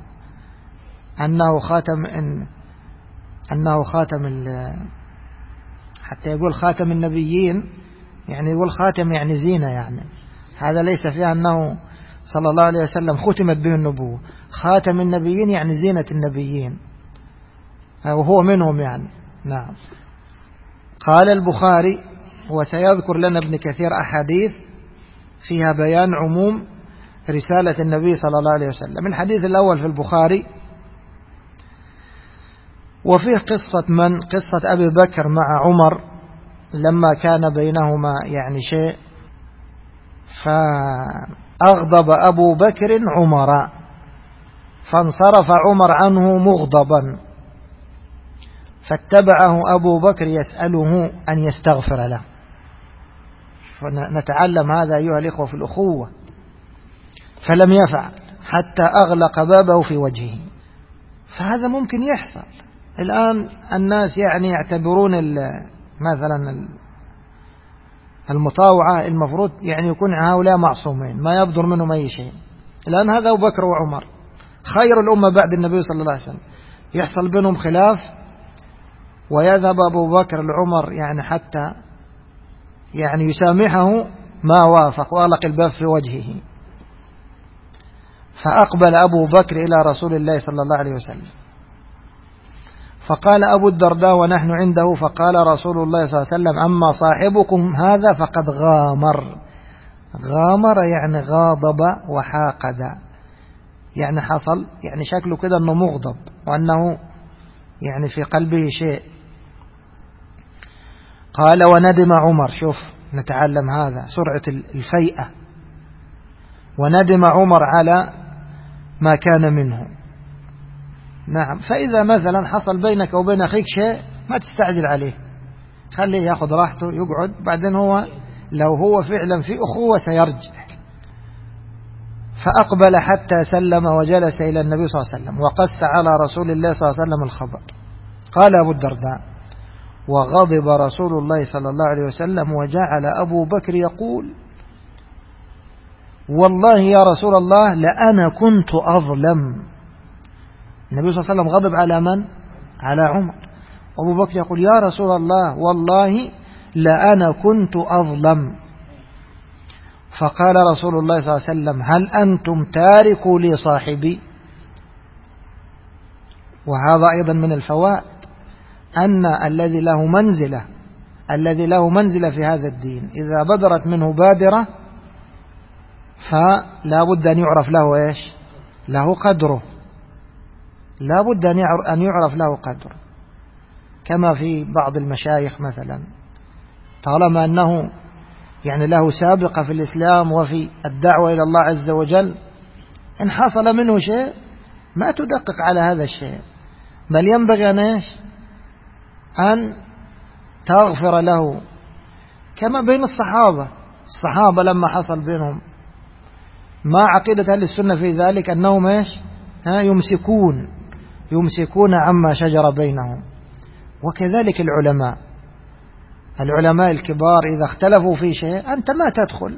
أنه خاتم حتى يقول خاتم النبيين، يعني يقول خاتم يعني زينة، يعني هذا ليس فيها أنه صلى الله عليه وسلم ختمت به النبوة. خاتم النبيين يعني زينة النبيين، وهو منهم يعني. نعم. قال البخاري وسيذكر لنا ابن كثير أحاديث فيها بيان عموم رسالة النبي صلى الله عليه وسلم. الحديث الأول في البخاري وفيه قصة أبي بكر مع عمر لما كان بينهما يعني شيء، فأغضب أبو بكر عمر فانصرف عمر عنه مغضبا، فاتبعه أبو بكر يسأله أن يستغفر له. نتعلم هذا أيها الإخوة في الأخوة. فلم يفعل حتى أغلق بابه في وجهه. فهذا ممكن يحصل الآن. الناس يعني يعتبرون مثلا المطاوعة المفروض يعني يكون هؤلاء معصومين ما يبدر منهم أي شيء. الآن هذا أبو بكر وعمر خير الأمة بعد النبي صلى الله عليه وسلم، يحصل بينهم خلاف ويذهب أبو بكر لعمر يعني حتى يعني يسامحه ما وافق، وأغلق الباب في وجهه. فأقبل أبو بكر إلى رسول الله صلى الله عليه وسلم فقال أبو الدرداء ونحن عنده، فقال رسول الله صلى الله عليه وسلم أما صاحبكم هذا فقد غامر. غامر يعني غاضب وحاقد، يعني حصل يعني شكله كده أنه مغضب وأنه يعني في قلبه شيء. قال وندم عمر. شوف نتعلم هذا سرعة الفيئة وندم عمر على ما كان منه. نعم. فإذا مثلا حصل بينك وبين أخيك شيء ما تستعجل عليه، خليه يأخذ راحته يقعد، بعدين هو لو هو فعلا في أخوة سيرجع. فأقبل حتى سلم وجلس إلى النبي صلى الله عليه وسلم وقص على رسول الله صلى الله عليه وسلم الخبر. قال أبو الدرداء: وغضب رسول الله صلى الله عليه وسلم وجعل أبو بكر يقول: والله يا رسول الله لأنا كنت أظلم. النبي صلى الله عليه وسلم غضب على من؟ على عمر. أبو بكر يقول: يا رسول الله والله لأنا كنت أظلم. فقال رسول الله صلى الله عليه وسلم: هل أنتم تاركوا لي صاحبي؟ وهذا أيضا من الفوائد، أن الذي له منزلة في هذا الدين إذا بدرت منه بادرة فلا بد أن يعرف له إيش؟ له قدره، لا بد أن يعرف له قدره. كما في بعض المشايخ مثلا، طالما أنه يعني له سابقة في الإسلام وفي الدعوة إلى الله عز وجل، إن حصل منه شيء ما تدقق على هذا الشيء، بل ينبغي أن تغفر له. كما بين الصحابة لما حصل بينهم، ما عقيدة أهل السنة في ذلك أنهم يمسكون عما شجر بينهم. وكذلك العلماء الكبار إذا اختلفوا في شيء أنت ما تدخل،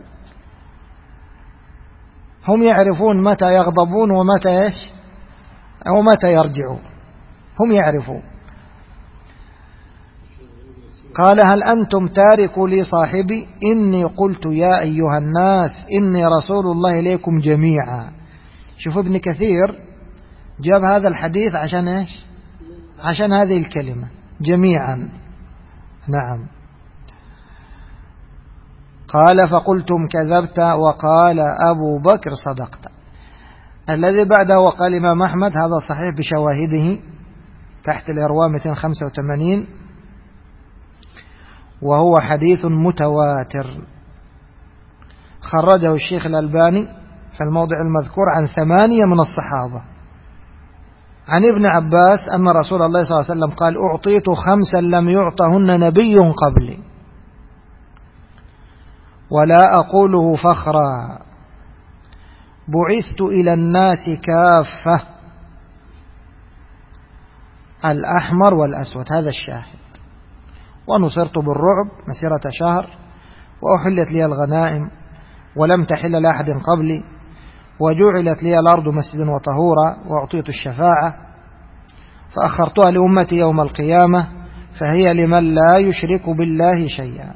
هم يعرفون متى يغضبون ومتى يرجعون، هم يعرفون. قال: هل أنتم تاركوا لي صاحبي؟ إني قلت يا أيها الناس إني رسول الله إليكم جميعا. شوف ابن كثير جاب هذا الحديث عشان إيش؟ عشان هذه الكلمة جميعا. نعم. قال: فقلتم كذبت، وقال أبو بكر صدقت. الذي بعده وقال الإمام أحمد هذا صحيح بشواهده تحت الإرواء 285، وهو حديث متواتر خرجه الشيخ الألباني في الموضع المذكور عن 8 من الصحابة. عن ابن عباس أن رسول الله صلى الله عليه وسلم قال: أعطيت 5 لم يعطهن نبي قبلي، ولا أقوله فخرا، بعثت إلى الناس كافة، الأحمر والأسود، هذا الشاهد، ونصرت بالرعب مسيرة شهر، وأحلت لي الغنائم ولم تحل لأحد قبلي، وجعلت لي الأرض مسجدا وطهورا، وأعطيت الشفاعة، فأخرتها لأمتي يوم القيامة، فهي لمن لا يشرك بالله شيئا.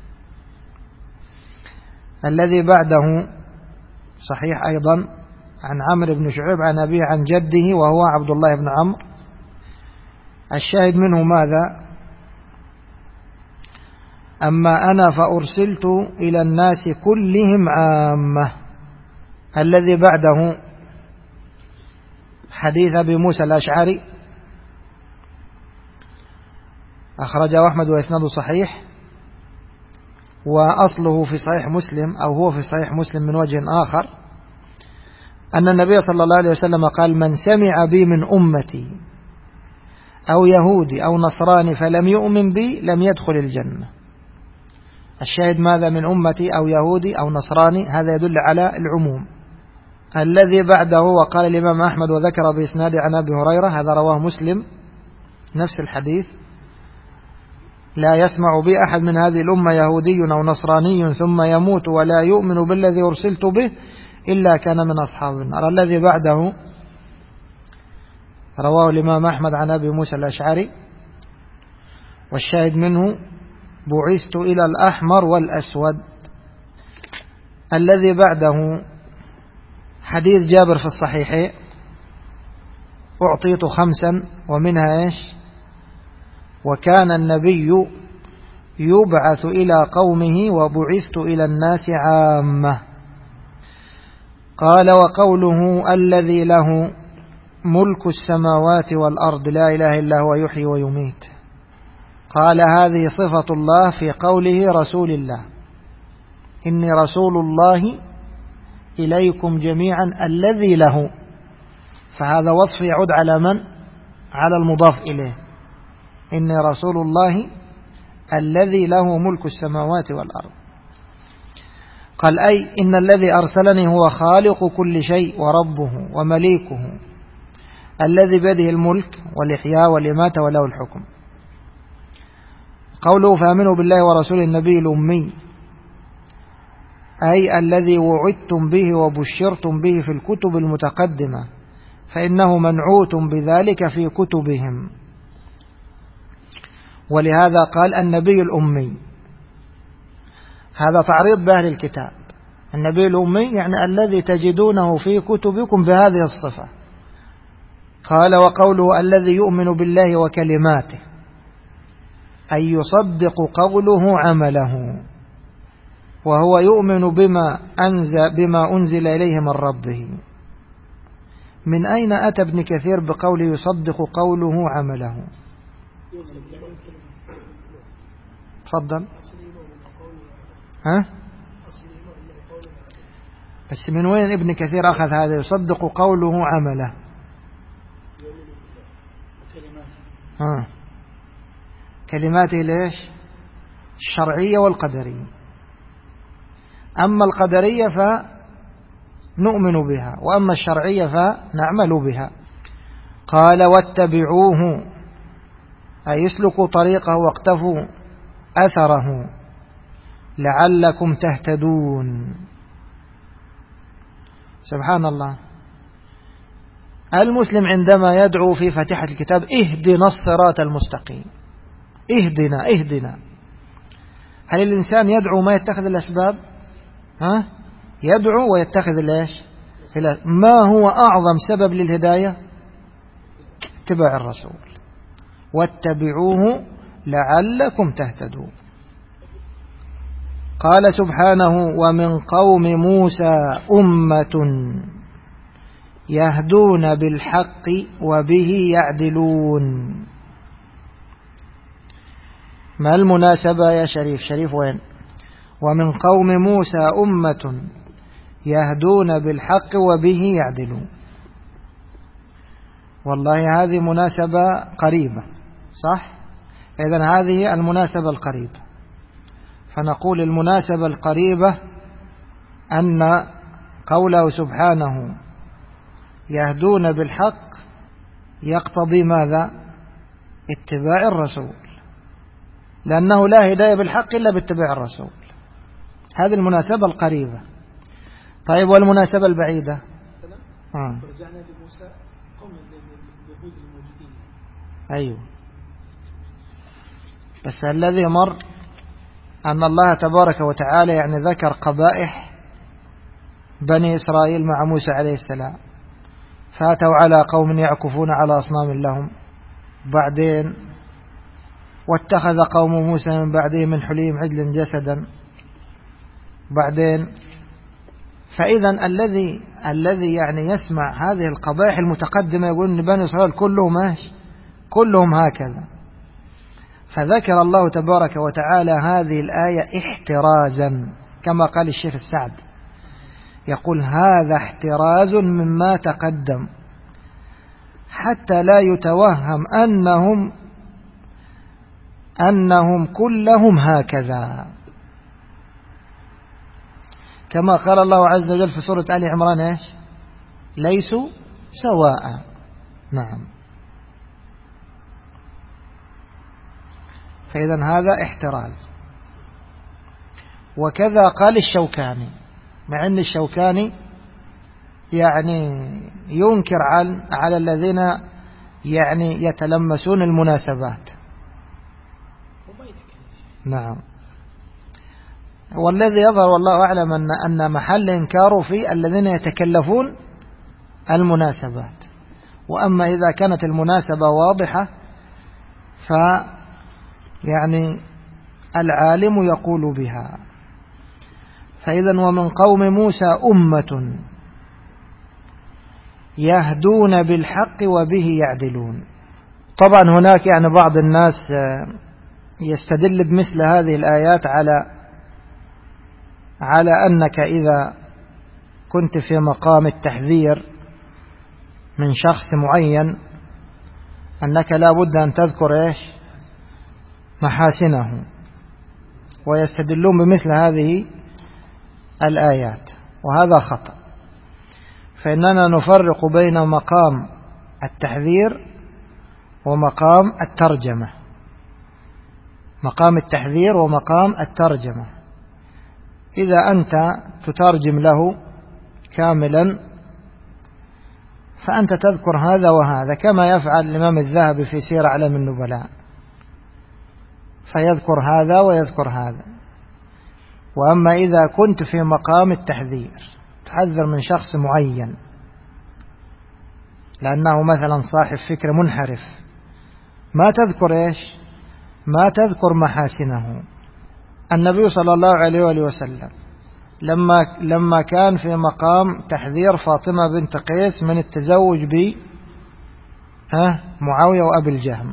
الذي بعده صحيح أيضا عن عمرو بن شعيب عن أبيه عن جده وهو عبد الله بن عمرو. الشاهد منه ماذا؟ أما أنا فأرسلت إلى الناس كلهم عامة. الذي بعده حديث أبي موسى الأشعري أخرجه أحمد وإسناده صحيح، وأصله في صحيح مسلم، أو هو في صحيح مسلم من وجه آخر، أن النبي صلى الله عليه وسلم قال: من سمع بي من أمتي أو يهودي أو نصراني فلم يؤمن بي لم يدخل الجنة. الشاهد ماذا؟ من أمتي أو يهودي أو نصراني، هذا يدل على العموم. الذي بعده وقال الإمام أحمد وذكر بإسناد عن أبي هريرة، هذا رواه مسلم نفس الحديث: لا يسمع بي أحد من هذه الأمة يهودي أو نصراني ثم يموت ولا يؤمن بالذي أرسلت به إلا كان من أصحاب النار. الذي بعده رواه الإمام أحمد عن أبي موسى الأشعري، والشاهد منه: بعثت إلى الأحمر والأسود. الذي بعده حديث جابر في الصحيحين: أعطيت 5 ومنها إيش؟ وكان النبي يبعث إلى قومه وبعثت إلى الناس عامة. قال: وقوله: الذي له ملك السماوات والأرض لا إله إلا هو يحيي ويميت. قال: هذه صفة الله في قوله رسول الله، إني رسول الله إليكم جميعا الذي له، فهذا وصف يعود على من؟ على المضاف إليه، إني رسول الله الذي له ملك السماوات والأرض. قال أي إن الذي أرسلني هو خالق كل شيء وربه ومليكه الذي بيده الملك والإحياء والإماتة وله الحكم. قوله فآمنوا بالله ورسوله النبي الأمي، أي الذي وعدتم به وبشرتم به في الكتب المتقدمة، فإنه منعوت بذلك في كتبهم. ولهذا قال النبي الأمي، هذا تعريض بأهل الكتاب. النبي الأمي يعني الذي تجدونه في كتبكم بهذه الصفة. قال وقوله الذي يؤمن بالله وكلماته، أي يصدق قوله عمله، وهو يؤمن بما أنزل إليه من ربه. من أين أتى ابن كثير بقوله يصدق قوله عمله؟ تفضل. ها؟ بس من وين ابن كثير أخذ هذا يصدق قوله عمله؟ كلماته ليش؟ الشرعية والقدرية. أما القدرية فنؤمن بها، وأما الشرعية فنعمل بها. قال واتبعوه، أي اسلكوا طريقه واقتفوا أثره لعلكم تهتدون. سبحان الله، المسلم عندما يدعو في فاتحة الكتاب اهدنا الصراط المستقيم، اهدنا، هل الإنسان يدعو ما يتخذ الأسباب؟ يدعو ويتخذ ليش؟ ما هو أعظم سبب للهداية؟ اتباع الرسول، واتبعوه لعلكم تهتدون. قال سبحانه ومن قوم موسى أمة يهدون بالحق وبه يعدلون. ما المناسبة يا شريف وين؟ ومن قوم موسى أمة يهدون بالحق وبه يعدلون. والله هذه مناسبة قريبة، صح؟ إذن هذه المناسبة القريبة. فنقول المناسبة القريبة أن قوله سبحانه يهدون بالحق يقتضي ماذا؟ اتباع الرسول، لأنه لا هداية بالحق إلا باتباع الرسول. هذه المناسبة القريبة. طيب والمناسبة البعيدة؟ رجعنا لموسى قوم اليهود الموجودين. أيوه، بس الذي مر أن الله تبارك وتعالى يعني ذكر قبائح بني إسرائيل مع موسى عليه السلام، فاتوا على قوم يعكفون على أصنام لهم، بعدين واتخذ قوم موسى من بعده من حليهم عجلا جسدا، بعدين. فإذا الذي يعني يسمع هذه القبائح المتقدمة يقول أن بني إسرائيل كلهم هكذا. فذكر الله تبارك وتعالى هذه الآية احترازا، كما قال الشيخ السعد، يقول هذا احتراز مما تقدم حتى لا يتوهم أنهم كلهم هكذا، كما قال الله عز وجل في سورة آل عمران ليسوا سواء. نعم، فإذا هذا احتراز. وكذا قال الشوكاني، مع أن الشوكاني يعني ينكر على الذين يعني يتلمسون المناسبات. نعم، والذي يظهر والله أعلم أن محل إنكاره في الذين يتكلفون المناسبات. وأما إذا كانت المناسبة واضحة يعني العالم يقول بها. فإذا ومن قوم موسى أمة يهدون بالحق وبه يعدلون. طبعا هناك يعني بعض الناس يستدل بمثل هذه الآيات على أنك إذا كنت في مقام التحذير من شخص معين أنك لا بد أن تذكر محاسنه، ويستدلون بمثل هذه الآيات، وهذا خطأ. فإننا نفرق بين مقام التحذير ومقام الترجمة. مقام التحذير ومقام الترجمة، إذا أنت تترجم له كاملا فأنت تذكر هذا وهذا، كما يفعل الإمام الذهبي في سير أعلام النبلاء، فيذكر هذا ويذكر هذا. وأما إذا كنت في مقام التحذير تحذر من شخص معين لأنه مثلا صاحب فكر منحرف، ما تذكر ما تذكر محاسنه. النبي صلى الله عليه وسلم لما كان في مقام تحذير فاطمة بنت قيس من التزوج معاوية وأبي الجهم،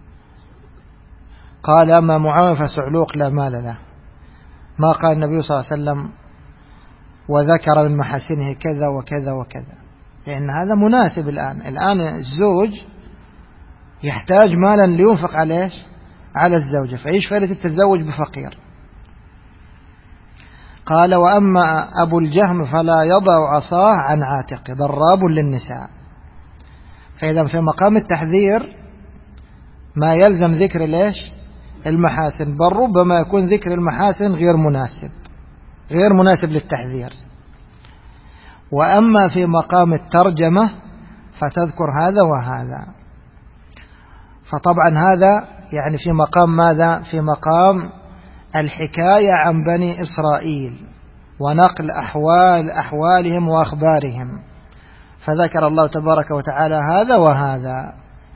قال أما معاوية فسعلوق لا مال له. ما قال النبي صلى الله عليه وسلم وذكر من محاسنه كذا وكذا وكذا، لأن هذا مناسب. الآن الزوج يحتاج مالا لينفق على الزوجة، فإيش فائدة التزوج بفقير؟ قال وأما أبو الجهم فلا يضع عصاه عن عاتقه ضراب للنساء. فإذا في مقام التحذير ما يلزم ذكر المحاسن، بل ربما يكون ذكر المحاسن غير مناسب للتحذير. وأما في مقام الترجمة فتذكر هذا وهذا. فطبعا هذا يعني في مقام ماذا؟ في مقام الحكاية عن بني إسرائيل ونقل أحوالهم وأخبارهم، فذكر الله تبارك وتعالى هذا وهذا.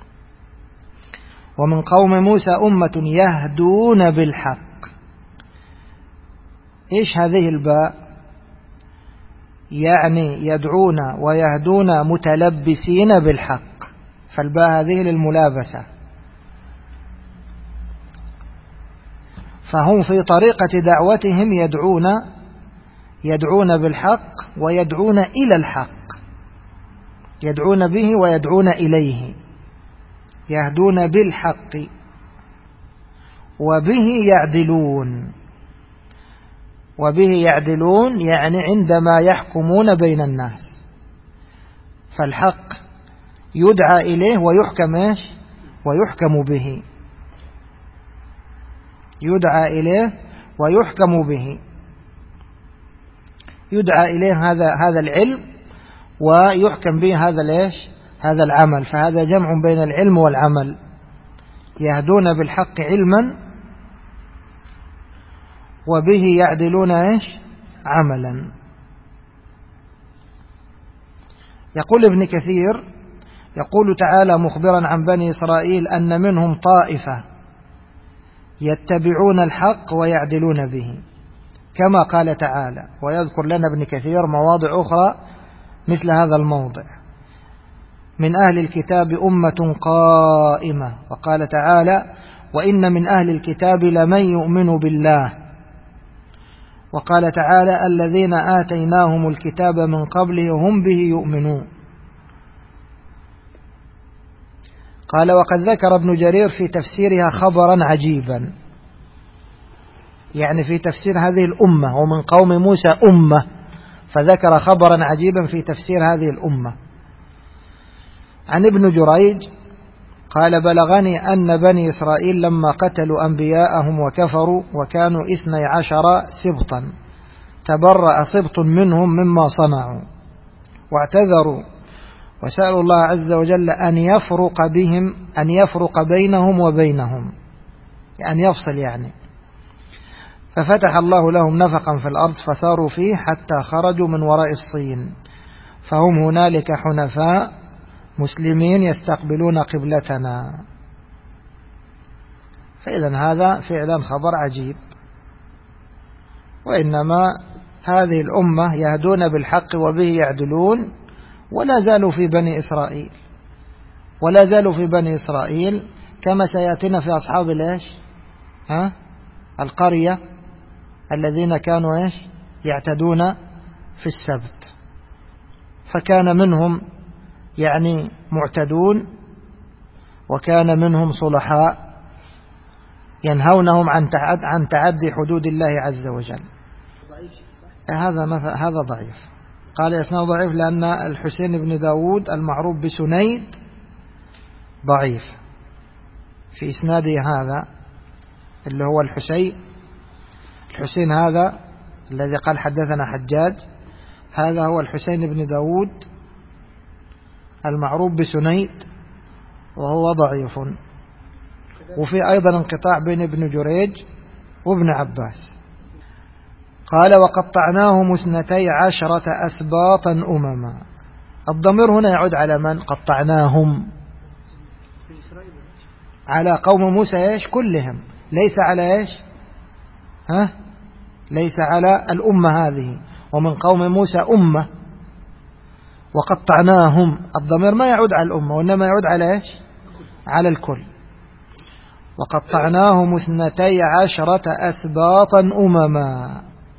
ومن قوم موسى أمة يهدون بالحق. إيش هذه الباء؟ يعني يدعون ويهدون متلبسين بالحق، فالباء هذه للملابسة. فهم في طريقة دعوتهم يدعون بالحق ويدعون إلى الحق، يدعون به ويدعون إليه، يهدون بالحق وبه يعدلون يعني عندما يحكمون بين الناس، فالحق يدعى إليه ويحكم به، يدعى إليه ويحكم به، يدعى إليه هذا العلم ويحكم به هذا العمل. فهذا جمع بين العلم والعمل. يهدون بالحق علما وبه يعدلون عملا. يقول ابن كثير يقول تعالى مخبرا عن بني إسرائيل أن منهم طائفة يتبعون الحق ويعدلون به، كما قال تعالى. ويذكر لنا ابن كثير مواضع أخرى مثل هذا الموضع: من أهل الكتاب أمة قائمة، وقال تعالى وإن من أهل الكتاب لمن يؤمن بالله، وقال تعالى الذين آتيناهم الكتاب من قبله هم به يؤمنون. قال وقد ذكر ابن جرير في تفسيرها خبرا عجيبا، يعني في تفسير هذه الأمة ومن قوم موسى أمة، فذكر خبرا عجيبا في تفسير هذه الأمة. عن ابن جريج قال بلغني أن بني إسرائيل لما قتلوا أنبياءهم وكفروا وكانوا 12 سبطا تبرأ سبط منهم مما صنعوا واعتذروا وسألوا الله عز وجل أن يفرق بينهم وبينهم، يعني يفصل يعني. ففتح الله لهم نفقا في الأرض فساروا فيه حتى خرجوا من وراء الصين، فهم هنالك حنفاء مسلمين يستقبلون قبلتنا. فإذا هذا فعلا خبر عجيب. وإنما هذه الأمة يهدون بالحق وبه يعدلون، ولا زالوا في بني إسرائيل كما سيأتينا في أصحاب القرية الذين كانوا يعتدون في السبت. فكان منهم يعني معتدون، وكان منهم صلحاء ينهونهم عن تعدي حدود الله عز وجل. هذا ضعيف. قال إسناد ضعيف لأن الحسين بن داود المعروف بسنيد ضعيف في إسناده هذا اللي هو الحسين هذا الذي قال حدثنا حجاج، هذا هو الحسين بن داود المعروف بسنيد وهو ضعيف. وفي أيضا انقطاع بين ابن جريج وابن عباس. قال وقطعناهم 12 أسباطا أمما. الضمير هنا يعود على من؟ قطعناهم على قوم موسى إيش كلهم، ليس على إيش ليس على الأمة هذه، ومن قوم موسى أمة. وقطعناهم الضمير ما يعود على الأمة وإنما يعود على إيش؟ على الكل. وقطعناهم 12 أسباطا أمما.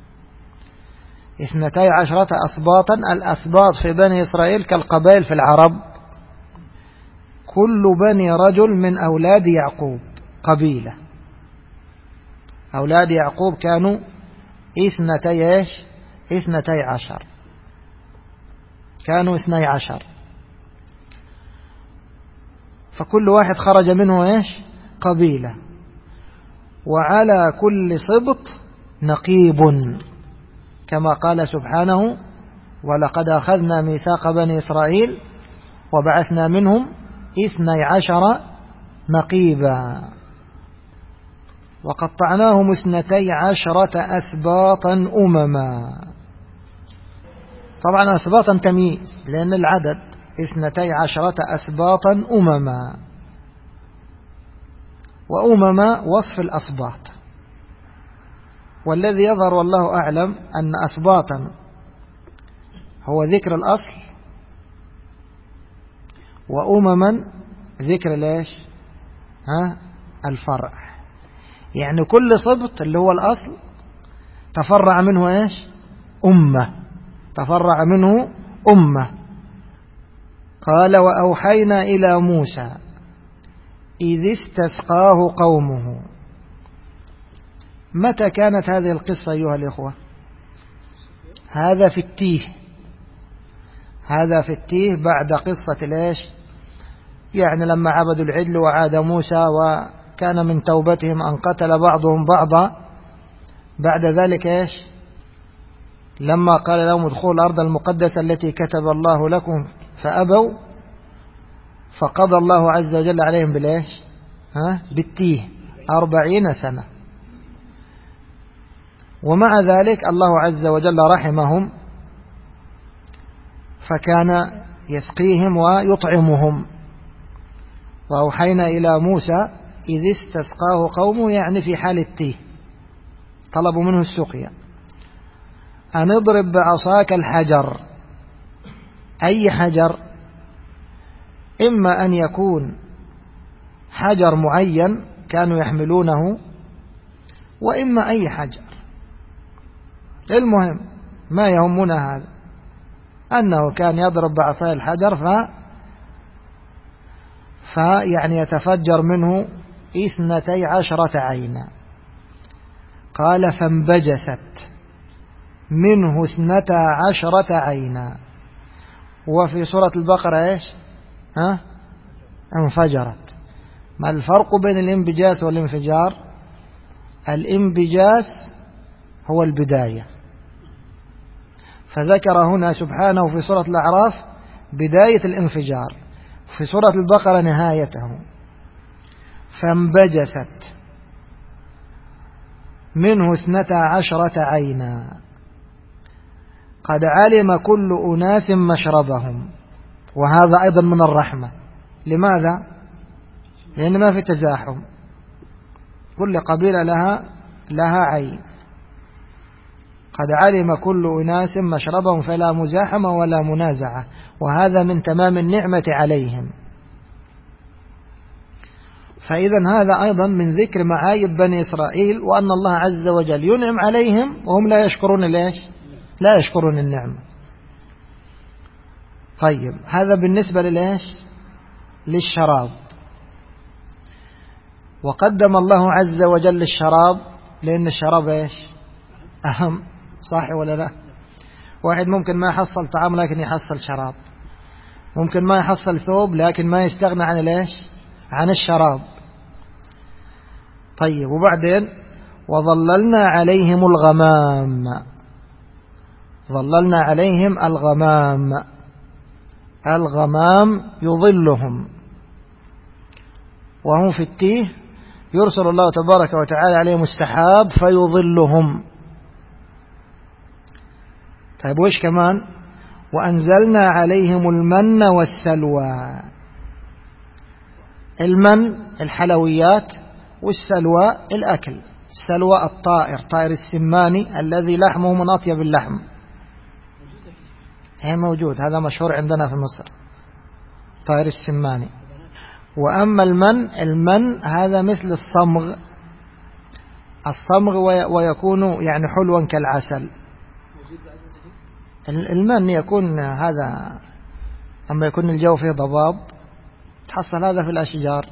12 أسباطا. الأسباط في بني إسرائيل كالقبائل في العرب، كل بني رجل من أولاد يعقوب قبيلة. أولاد يعقوب كانوا 12 كانوا 12، فكل واحد خرج منه قبيلة. وعلى كل سبط نقيب، كما قال سبحانه ولقد أخذنا ميثاق بني إسرائيل وبعثنا منهم 12 نقيبا. وقطعناهم 12 أسباطا أمما. طبعا أسباطا تمييز لأن العدد 12 أسباطا أمما، وأمما وصف الأسباط. والذي يظهر والله أعلم أن أسباطا هو ذكر الأصل، وأمما ذكر الفرع. يعني كل سبط اللي هو الأصل تفرع منه أمة، تفرع منه أمة. قال وأوحينا إلى موسى إذ استسقاه قومه. متى كانت هذه القصة أيها الإخوة؟ هذا في التيه بعد قصة يعني لما عبدوا العجل وعاد موسى وكان من توبتهم أن قتل بعضهم بعضا. بعد ذلك لما قال لهم ادخلوا الأرض المقدسة التي كتب الله لكم فأبوا، فقضى الله عز وجل عليهم بالتيه 40 سنة. ومع ذلك الله عز وجل رحمهم، فكان يسقيهم ويطعمهم. وأوحينا إلى موسى إذ استسقاه قومه، يعني في حال التيه طلبوا منه السقيا، أن اضرب بعصاك الحجر. أي حجر؟ إما أن يكون حجر معين كانوا يحملونه، وإما أي حجر. المهم ما يهمنا هذا، أنه كان يضرب بعصا الحجر فيعني يتفجر منه 12 عينا. قال فانبجست منه 12 عينا. وفي سورة البقرة انفجرت. ما الفرق بين الانبجاس والانفجار؟ الانبجاس هو البداية، فذكر هنا سبحانه في سورة الأعراف بداية الانفجار، في سورة البقرة نهايته. فانبجست منه 12 عينا قد علم كل أناس مشربهم. وهذا أيضا من الرحمة. لماذا؟ لأن ما في تزاحم، كل قبيلة لها عين. قد علم كل أناس مشربهم فلا مزاحمة ولا منازعة، وهذا من تمام النعمة عليهم. فإذا هذا أيضا من ذكر معايب بني إسرائيل، وأن الله عز وجل ينعم عليهم وهم لا يشكرون لا يشكرون النعمة. طيب هذا بالنسبة للإيش؟ للشراب. وقدم الله عز وجل الشراب لأن الشراب إيش؟ أهم، صح ولا لا؟ واحد ممكن ما يحصل طعام لكن يحصل شراب، ممكن ما يحصل ثوب لكن ما يستغنى عن الإيش؟ عن الشراب. طيب وبعدين وظللنا عليهم الغمام، ظللنا عليهم الغمام، الغمام يظلهم وهم في التيه، يرسل الله تبارك وتعالى عليهم السحاب فيظلهم. طيب وإيش كمان؟ وأنزلنا عليهم المن والسلوى. المن الحلويات، والسلوى الأكل. السلوى الطائر، طائر السماني الذي لحمه من أطيب اللحم، هي موجود، هذا مشهور عندنا في مصر، طائر السماني. وأما المن هذا مثل الصمغ، الصمغ ويكون يعني حلوا كالعسل. المن يكون هذا أما يكون الجو فيه ضباب تحصل هذا في الأشجار،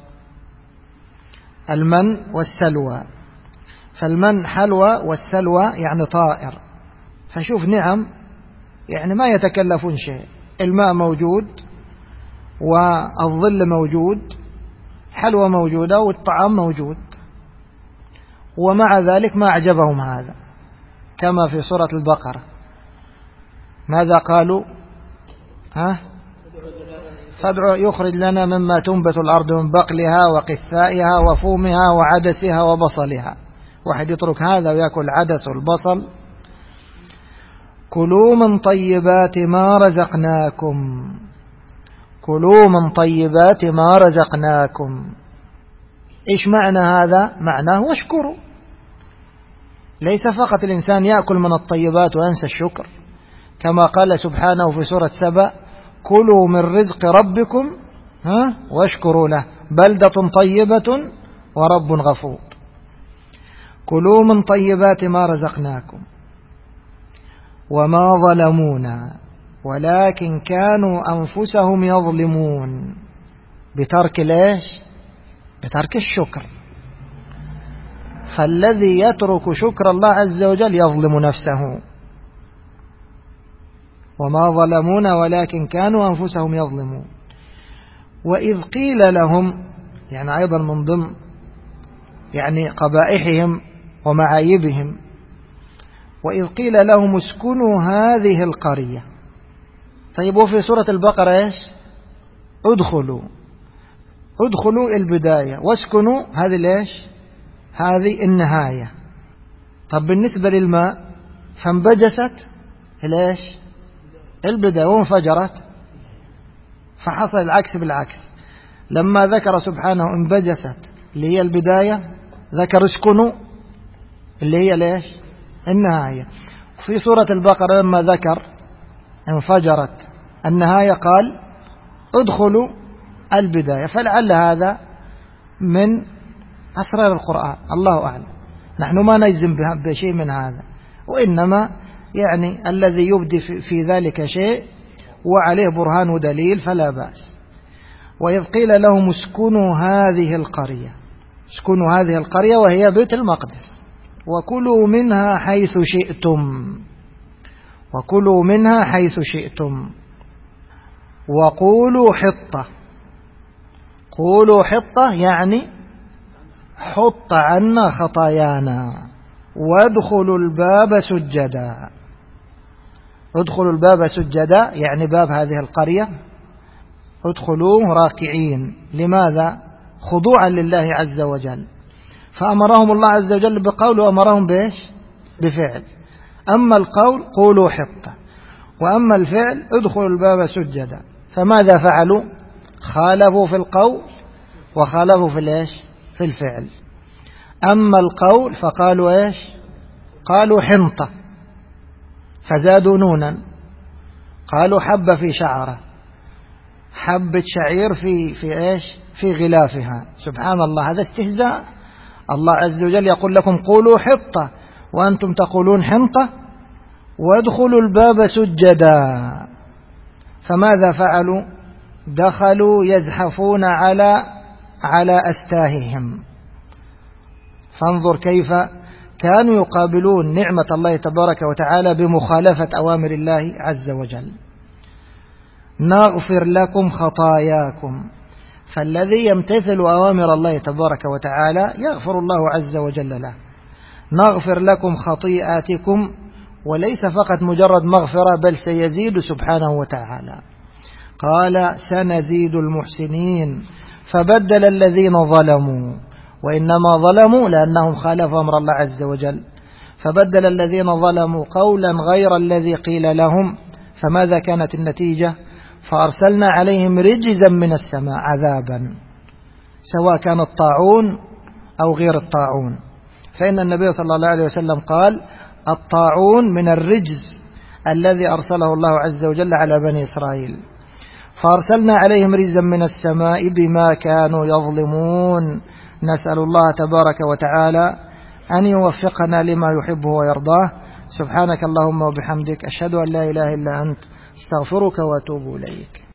المن والسلوى. فالمن حلوى والسلوى يعني طائر. فشوف نعم، يعني ما يتكلفون شيء، الماء موجود والظل موجود، حلوى موجودة والطعام موجود، ومع ذلك ما أعجبهم هذا. كما في سورة البقرة ماذا قالوا؟ فادع يخرج لنا مما تنبت الأرض من بقلها وقثائها وفومها وعدسها وبصلها. واحد يترك هذا ويأكل عدس والبصل. كلوا من طيبات ما رزقناكم، كلوا من طيبات ما رزقناكم. إيش معنى هذا؟ معناه واشكروا. ليس فقط الإنسان يأكل من الطيبات وينسى الشكر، كما قال سبحانه في سورة سبأ كلوا من رزق ربكم واشكروا له بلدة طيبة ورب غفور. كلوا من طيبات ما رزقناكم وما ظلمونا ولكن كانوا أنفسهم يظلمون. بترك ليش؟ بترك الشكر. فالذي يترك شكر الله عز وجل يظلم نفسه. وما ظلمونا ولكن كانوا أنفسهم يظلمون. وإذ قيل لهم، يعني أيضا من ضمن يعني قبائحهم ومعايبهم، وإذ قيل لهم اسكنوا هذه القرية. طيب وفي سورة البقرة إيش؟ ادخلوا البداية، واسكنوا هذه ليش؟ هذه النهاية. طب بالنسبة للماء فانبجست ليش؟ البداية، وانفجرت، فحصل العكس بالعكس. لما ذكر سبحانه انبجست اللي هي البداية، ذكر اسكنوا اللي هي ليش؟ النهاية. في سورة البقرة لما ذكر انفجرت النهاية قال ادخلوا البداية. فلعل هذا من أسرار القرآن، الله أعلم. نحن ما نجزم بشيء من هذا، وإنما يعني الذي يبدي في ذلك شيء وعليه برهان ودليل فلا بأس. وإذ قيل لهم اسكنوا هذه القرية، اسكنوا هذه القرية وهي بيت المقدس، وكلوا منها حيث شئتم، وكلوا منها حيث شئتم، وقولوا حطة. قولوا حطة يعني حط عنا خطايانا، وادخلوا الباب سجدا. ادخلوا الباب سجدا يعني باب هذه القرية ادخلوه راكعين. لماذا؟ خضوعا لله عز وجل. فأمرهم الله عز وجل بقول وأمرهم بإيش؟ بفعل. أما القول قولوا حطة، وأما الفعل ادخلوا الباب سجدا. فماذا فعلوا؟ خالفوا في القول وخالفوا في الإيش؟ في الفعل. أما القول فقالوا إيش؟ قالوا حنطة فزادوا نونا، قالوا حبة في شعره، حبة شعير في إيش؟ في غلافها. سبحان الله، هذا استهزاء. الله عز وجل يقول لكم قولوا حطة وأنتم تقولون حنطة، وادخلوا الباب سجدا. فماذا فعلوا؟ دخلوا يزحفون على أستاههم. فانظر كيف كانوا يقابلون نعمة الله تبارك وتعالى بمخالفة أوامر الله عز وجل. نغفر لكم خطاياكم، فالذي يمتثل أوامر الله تبارك وتعالى يغفر الله عز وجل له. نغفر لكم خطيئاتكم، وليس فقط مجرد مغفرة بل سيزيد سبحانه وتعالى. قال سنزيد المحسنين. فبدل الذين ظلموا، وإنما ظلموا لأنهم خالفوا أمر الله عز وجل، فبدل الذين ظلموا قولا غير الذي قيل لهم، فماذا كانت النتيجة؟ فأرسلنا عليهم رجزا من السماء عذابا، سواء كان الطاعون أو غير الطاعون. فإن النبي صلى الله عليه وسلم قال الطاعون من الرجز الذي أرسله الله عز وجل على بني إسرائيل. فأرسلنا عليهم رجزا من السماء بما كانوا يظلمون. نسأل الله تبارك وتعالى أن يوفقنا لما يحبه ويرضاه. سبحانك اللهم وبحمدك، أشهد أن لا إله إلا أنت، استغفرك وأتوب إليك.